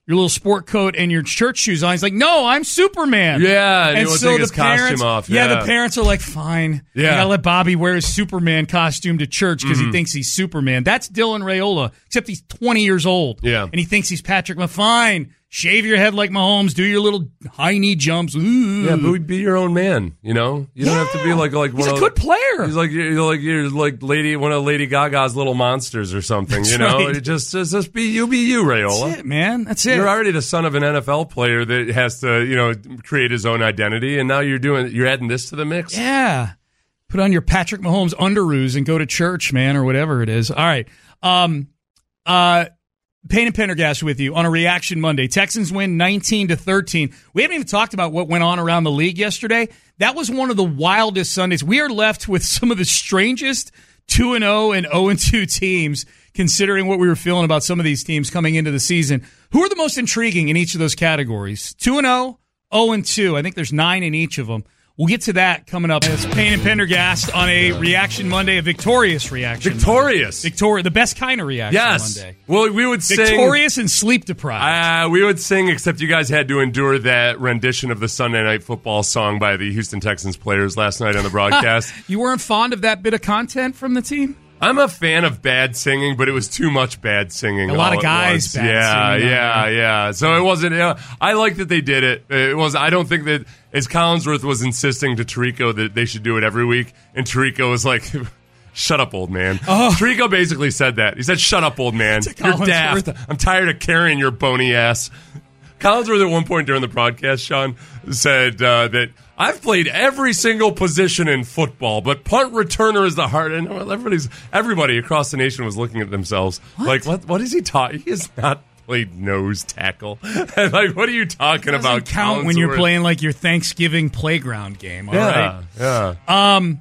your little sport coat and your church shoes on. He's like, no, I'm Superman. Yeah, and, and he won't so take the his parents, costume off. Yeah. Yeah, the parents are like, fine. Yeah. I gotta let Bobby wear his Superman costume to church because Mhm. he thinks he's Superman. That's Dylan Raiola, except he's twenty years old. Yeah. And he thinks he's Patrick Mahomes. Fine. Shave your head like Mahomes. Do your little high knee jumps. Ooh. Yeah, but be your own man. You know, you don't have to be like like He's one a of, good player. He's like you're like you're like lady one of Lady Gaga's little monsters or something. That's you know, right. It just, just just be you, be you, Raiola. That's it, man. That's it. You're already the son of an N F L player that has to you know create his own identity, and now you're doing you're adding this to the mix. Yeah. Put on your Patrick Mahomes underoos and go to church, man, or whatever it is. All right. Um, uh, Payne and Pendergast with you on a Reaction Monday. Texans win nineteen to thirteen. We haven't even talked about what went on around the league yesterday. That was one of the wildest Sundays. We are left with some of the strangest two and oh and oh and two teams, considering what we were feeling about some of these teams coming into the season. Who are the most intriguing in each of those categories? two and oh, oh and two. I think there's nine in each of them. We'll get to that coming up. It's Payne and Pendergast on a Reaction Monday, a victorious reaction. Victorious. Victorious. The best kind of reaction Yes. Monday. Well, we would sing Victorious and sleep deprived. Uh, we would sing, except you guys had to endure that rendition of the Sunday Night Football song by the Houston Texans players last night on the broadcast. You weren't fond of that bit of content from the team? I'm a fan of bad singing, but it was too much bad singing. A lot all of at guys once. bad yeah, singing. Yeah, yeah, So it wasn't. You know, I like that they did it. It was. I don't think that as Collinsworth was insisting to Tirico that they should do it every week, and Tirico was like, "Shut up, old man." Oh. Tirico basically said that. He said, "Shut up, old man. You're Collinsworth. daft. I'm tired of carrying your bony ass." Collinsworth at one point during the broadcast, Sean, said uh, that I've played every single position in football, but punt returner is the hard. And everybody's everybody across the nation was looking at themselves What? like, "What? What is he talking? He has not played nose tackle. Like, what are you talking Doesn't about?" count when you're Collinsworth? playing like your Thanksgiving playground game. All Yeah, right. yeah. Um.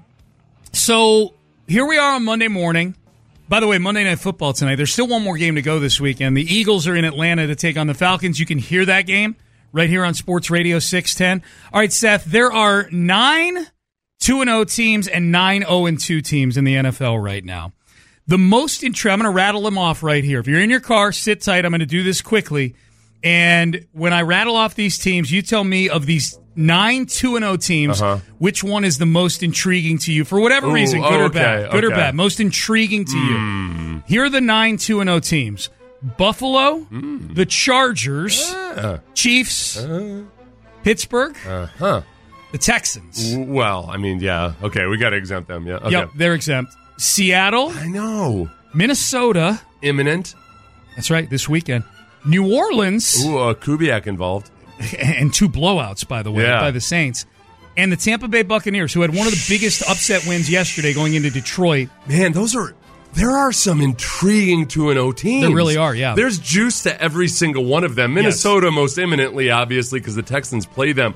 So here we are on Monday morning. By the way, Monday Night Football tonight. There's still one more game to go this weekend. The Eagles are in Atlanta to take on the Falcons. You can hear that game right here on Sports Radio six ten. All right, Seth, there are nine two and oh teams and nine oh and two teams in the N F L right now. The most intriguing, I'm going to rattle them off right here. If you're in your car, sit tight. I'm going to do this quickly. And when I rattle off these teams, you tell me of these nine two and oh teams, Uh-huh. which one is the most intriguing to you for whatever Ooh, reason, good oh, or okay, bad. Good or okay. bad. Most intriguing to Mm. you. Here are the nine two and oh teams. Buffalo, Mm. the Chargers, Ah. Chiefs, Uh, Pittsburgh, uh-huh. the Texans. W- Well, I mean, yeah. Okay, we got to exempt them. Yeah. Okay. Yep, they're exempt. Seattle, I know. Minnesota. Imminent. That's right, this weekend. New Orleans. Ooh, uh, Kubiak involved. And two blowouts, by the way, Yeah. by the Saints. And the Tampa Bay Buccaneers, who had one of the biggest upset wins yesterday going into Detroit. Man, those are there are some intriguing two and oh teams. There really are, yeah. There's juice to every single one of them. Minnesota most imminently, obviously, because the Texans play them.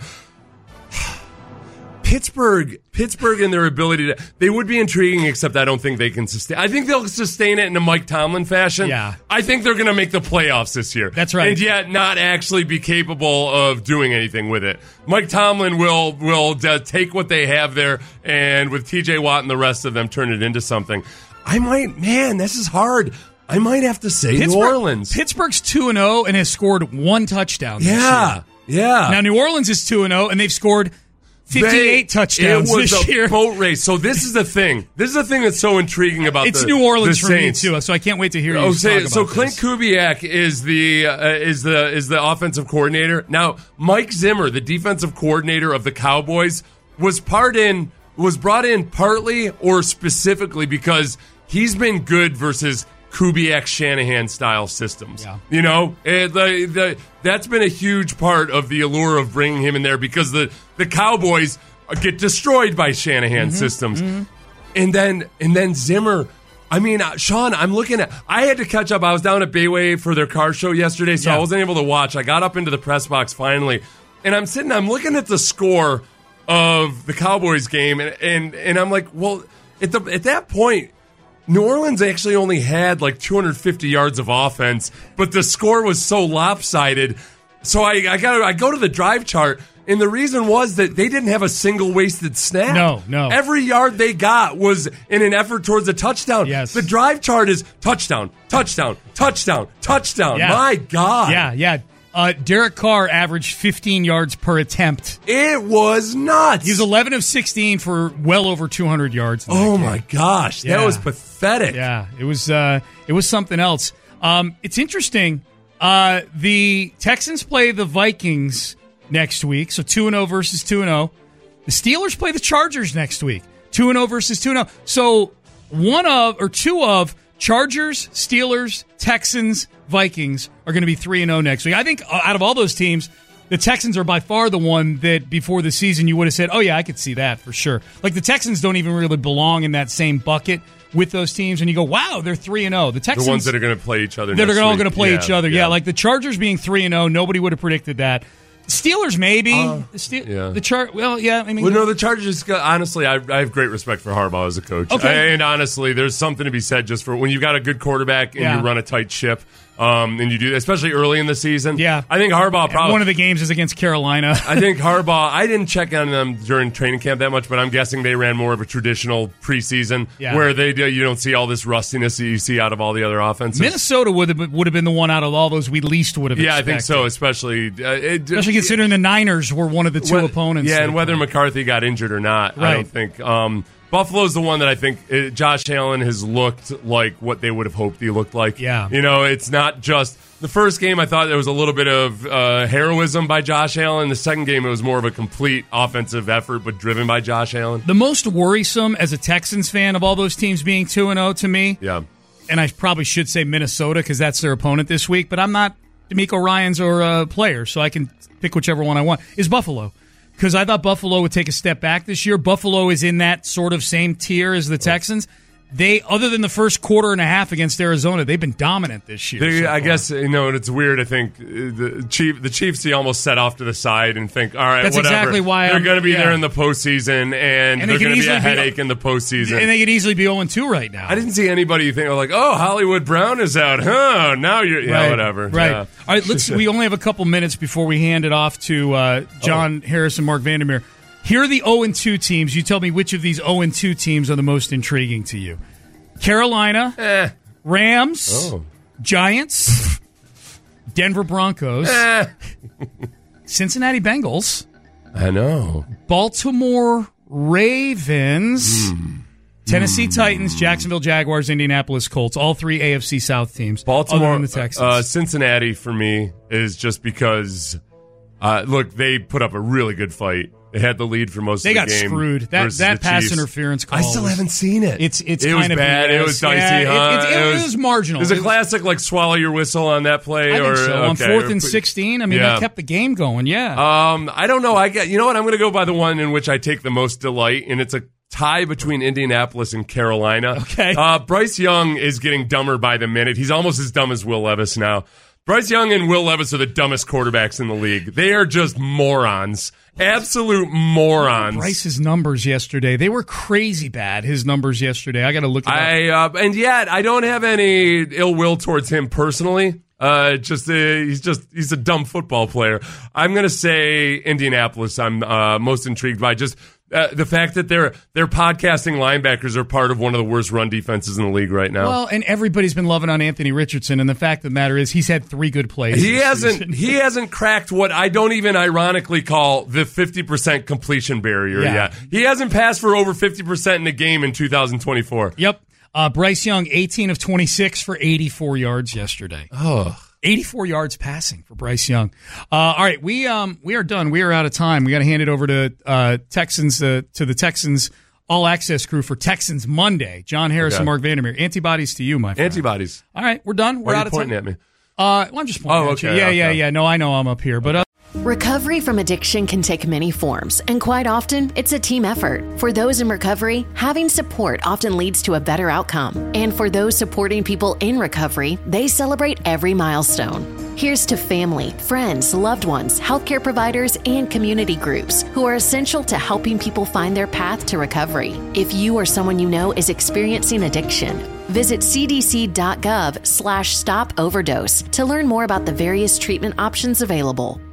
Pittsburgh, Pittsburgh and their ability to, they would be intriguing, except I don't think they can sustain. I think they'll sustain it in a Mike Tomlin fashion. Yeah. I think they're going to make the playoffs this year. That's right. And yet not actually be capable of doing anything with it. Mike Tomlin will, will uh, take what they have there and with T J Watt and the rest of them turn it into something. I might, man, this is hard. I might have to say New Orleans. Pittsburgh's two and oh and has scored one touchdown this Yeah, year. yeah. Now, New Orleans is two and oh, and they've scored fifty-eight They- touchdowns It was this a year. boat race. So this is the thing. This is the thing that's so intriguing about It's the, New Orleans the for me, Saints. too, so I can't wait to hear you Oh, talk say, about so this. Clint Kubiak is the uh, is the is the offensive coordinator. Now, Mike Zimmer, the defensive coordinator of the Cowboys, was part in was brought in partly or specifically because he's been good versus Kubiak Shanahan style systems. Yeah. You know, and the, the, that's been a huge part of the allure of bringing him in there because the the Cowboys get destroyed by Shanahan Mm-hmm. systems, and then and then Zimmer. I mean, uh, Sean, I'm looking at. I had to catch up. I was down at Bayway for their car show yesterday, so Yeah. I wasn't able to watch. I got up into the press box finally, and I'm sitting. I'm looking at the score of the Cowboys game, and and, and I'm like, well, at the at that point, New Orleans actually only had like two hundred fifty yards of offense, but the score was so lopsided. So I, I got I go to the drive chart, and the reason was that they didn't have a single wasted snap. No, no. Every yard they got was in an effort towards a touchdown. Yes. The drive chart is touchdown, touchdown, touchdown, touchdown. Yeah. My God. Yeah, yeah. Uh, Derek Carr averaged fifteen yards per attempt. It was nuts. He was eleven of sixteen for well over two hundred yards. Oh my gosh, Yeah. that was pathetic. Yeah, it was. Uh, it was something else. Um, it's interesting. Uh, the Texans play the Vikings next week, so two and zero versus two and zero. The Steelers play the Chargers next week, two and zero versus two and zero. So one of or two of Chargers, Steelers, Texans, Vikings are going to be three and zero next week. I think out of all those teams, the Texans are by far the one that before the season you would have said, "Oh yeah, I could see that for sure." Like the Texans don't even really belong in that same bucket with those teams, and you go, "Wow, they're three and zero." The Texans, the ones that are going to play each other, that next are all week. going to play Yeah, each other. Yeah. yeah, like the Chargers being three and zero, nobody would have predicted that. Steelers maybe. Uh, the Steel, yeah. the char. Well, yeah. I mean, well, no, the Chargers. Honestly, I, I have great respect for Harbaugh as a coach. Okay. And honestly, there's something to be said just for when you've got a good quarterback and Yeah. you run a tight ship, um, and you do, especially early in the season. Yeah, I think Harbaugh And probably one of the games is against Carolina. I think Harbaugh. I didn't check on them during training camp that much, but I'm guessing they ran more of a traditional preseason Yeah. where they do, you don't see all this rustiness that you see out of all the other offenses. Minnesota would have would have been the one out of all those we least would have. Yeah, expected. I think so. Especially, uh, it, Especially considering the Niners were one of the two Whether- opponents. Yeah, they and whether played. McCarthy got injured or not, I Right. don't think. Um, Buffalo's the one that I think uh, Josh Allen has looked like what they would have hoped he looked like. Yeah. You know, it's not just the first game. I thought there was a little bit of uh, heroism by Josh Allen. The second game, it was more of a complete offensive effort, but driven by Josh Allen. The most worrisome as a Texans fan of all those teams being two and zero to me. Yeah. And I probably should say Minnesota because that's their opponent this week, but I'm not D'Amico Ryans or a player, so I can pick whichever one I want. Is Buffalo. Because I thought Buffalo would take a step back this year. Buffalo is in that sort of same tier as the Texans. They, other than the first quarter and a half against Arizona, they've been dominant this year. They, so I far. guess you know, and it's weird. I think uh, the chief, the Chiefs, you almost set off to the side and think, all right, That's whatever. exactly why they're I'm- going to be yeah. there in the postseason, and, And they they're could going to be easily a be- headache in the postseason. And they could easily be zero and two right now. I didn't see anybody think like, oh, Hollywood Brown is out, huh? Now you're, yeah, Right, whatever. Right. Yeah. All right, let's. We only have a couple minutes before we hand it off to uh, John Harris and Mark Vandermeer. Here are the zero and two teams. You tell me which of these zero and two teams are the most intriguing to you. Carolina, Eh. Rams, Oh. Giants, Denver Broncos, Eh. Cincinnati Bengals, I know. Baltimore Ravens, Hmm. Tennessee Titans, Jacksonville Jaguars, Indianapolis Colts. All three A F C South teams. Baltimore, other than the Texans. uh, Cincinnati for me is just because, uh, look, they put up a really good fight. They had the lead for most They of the got game. screwed. That versus that the pass Chiefs. interference call. I still was- haven't seen it. It's it's it was kind of bad. B S. It was dicey. Yeah, it- huh? it, it, it was marginal. It was a It was- classic, like swallow your whistle on that play, I or think so. On okay, fourth or and put- sixteen, I mean, Yeah. that kept the game going. Yeah. Um, I don't know. I get. You know what? I'm going to go by the one in which I take the most delight, and it's a tie between Indianapolis and Carolina. Okay. Uh, Bryce Young is getting dumber by the minute. He's almost as dumb as Will Levis now. Bryce Young and Will Levis are the dumbest quarterbacks in the league. They are just morons. Absolute morons. Bryce's numbers yesterday, they were crazy bad. His numbers yesterday. I got to look it up. I uh, and yet I don't have any ill will towards him personally. Uh, just uh, he's just he's a dumb football player. I'm gonna say Indianapolis. I'm uh, most intrigued by just uh, the fact that their their podcasting linebackers are part of one of the worst run defenses in the league right now. Well, and everybody's been loving on Anthony Richardson, and the fact of the matter is he's had three good plays. He this hasn't. season. He hasn't cracked what I don't even ironically call the fifty percent completion barrier Yeah. yet. He hasn't passed for over fifty percent in a game in two thousand twenty-four. Yep. Uh, Bryce Young, eighteen of twenty-six for eighty-four yards yesterday. Oh. eighty-four yards passing for Bryce Young. Uh, all right, we um we are done. We are out of time. We got to hand it over to uh, Texans uh, to the Texans All Access crew for Texans Monday. John Harris Okay. and Mark Vandermeer. Antibodies to you, my friend. Antibodies. All right, we're done. We're Why are out you of pointing time. at me? Uh, well, I'm just pointing Oh, at you. okay, Yeah, okay. yeah, yeah. No, I know I'm up here, but. Uh, Recovery from addiction can take many forms, and quite often, it's a team effort. For those in recovery, having support often leads to a better outcome. And for those supporting people in recovery, they celebrate every milestone. Here's to family, friends, loved ones, healthcare providers, and community groups who are essential to helping people find their path to recovery. If you or someone you know is experiencing addiction, visit cdc.gov slash stop overdose to learn more about the various treatment options available.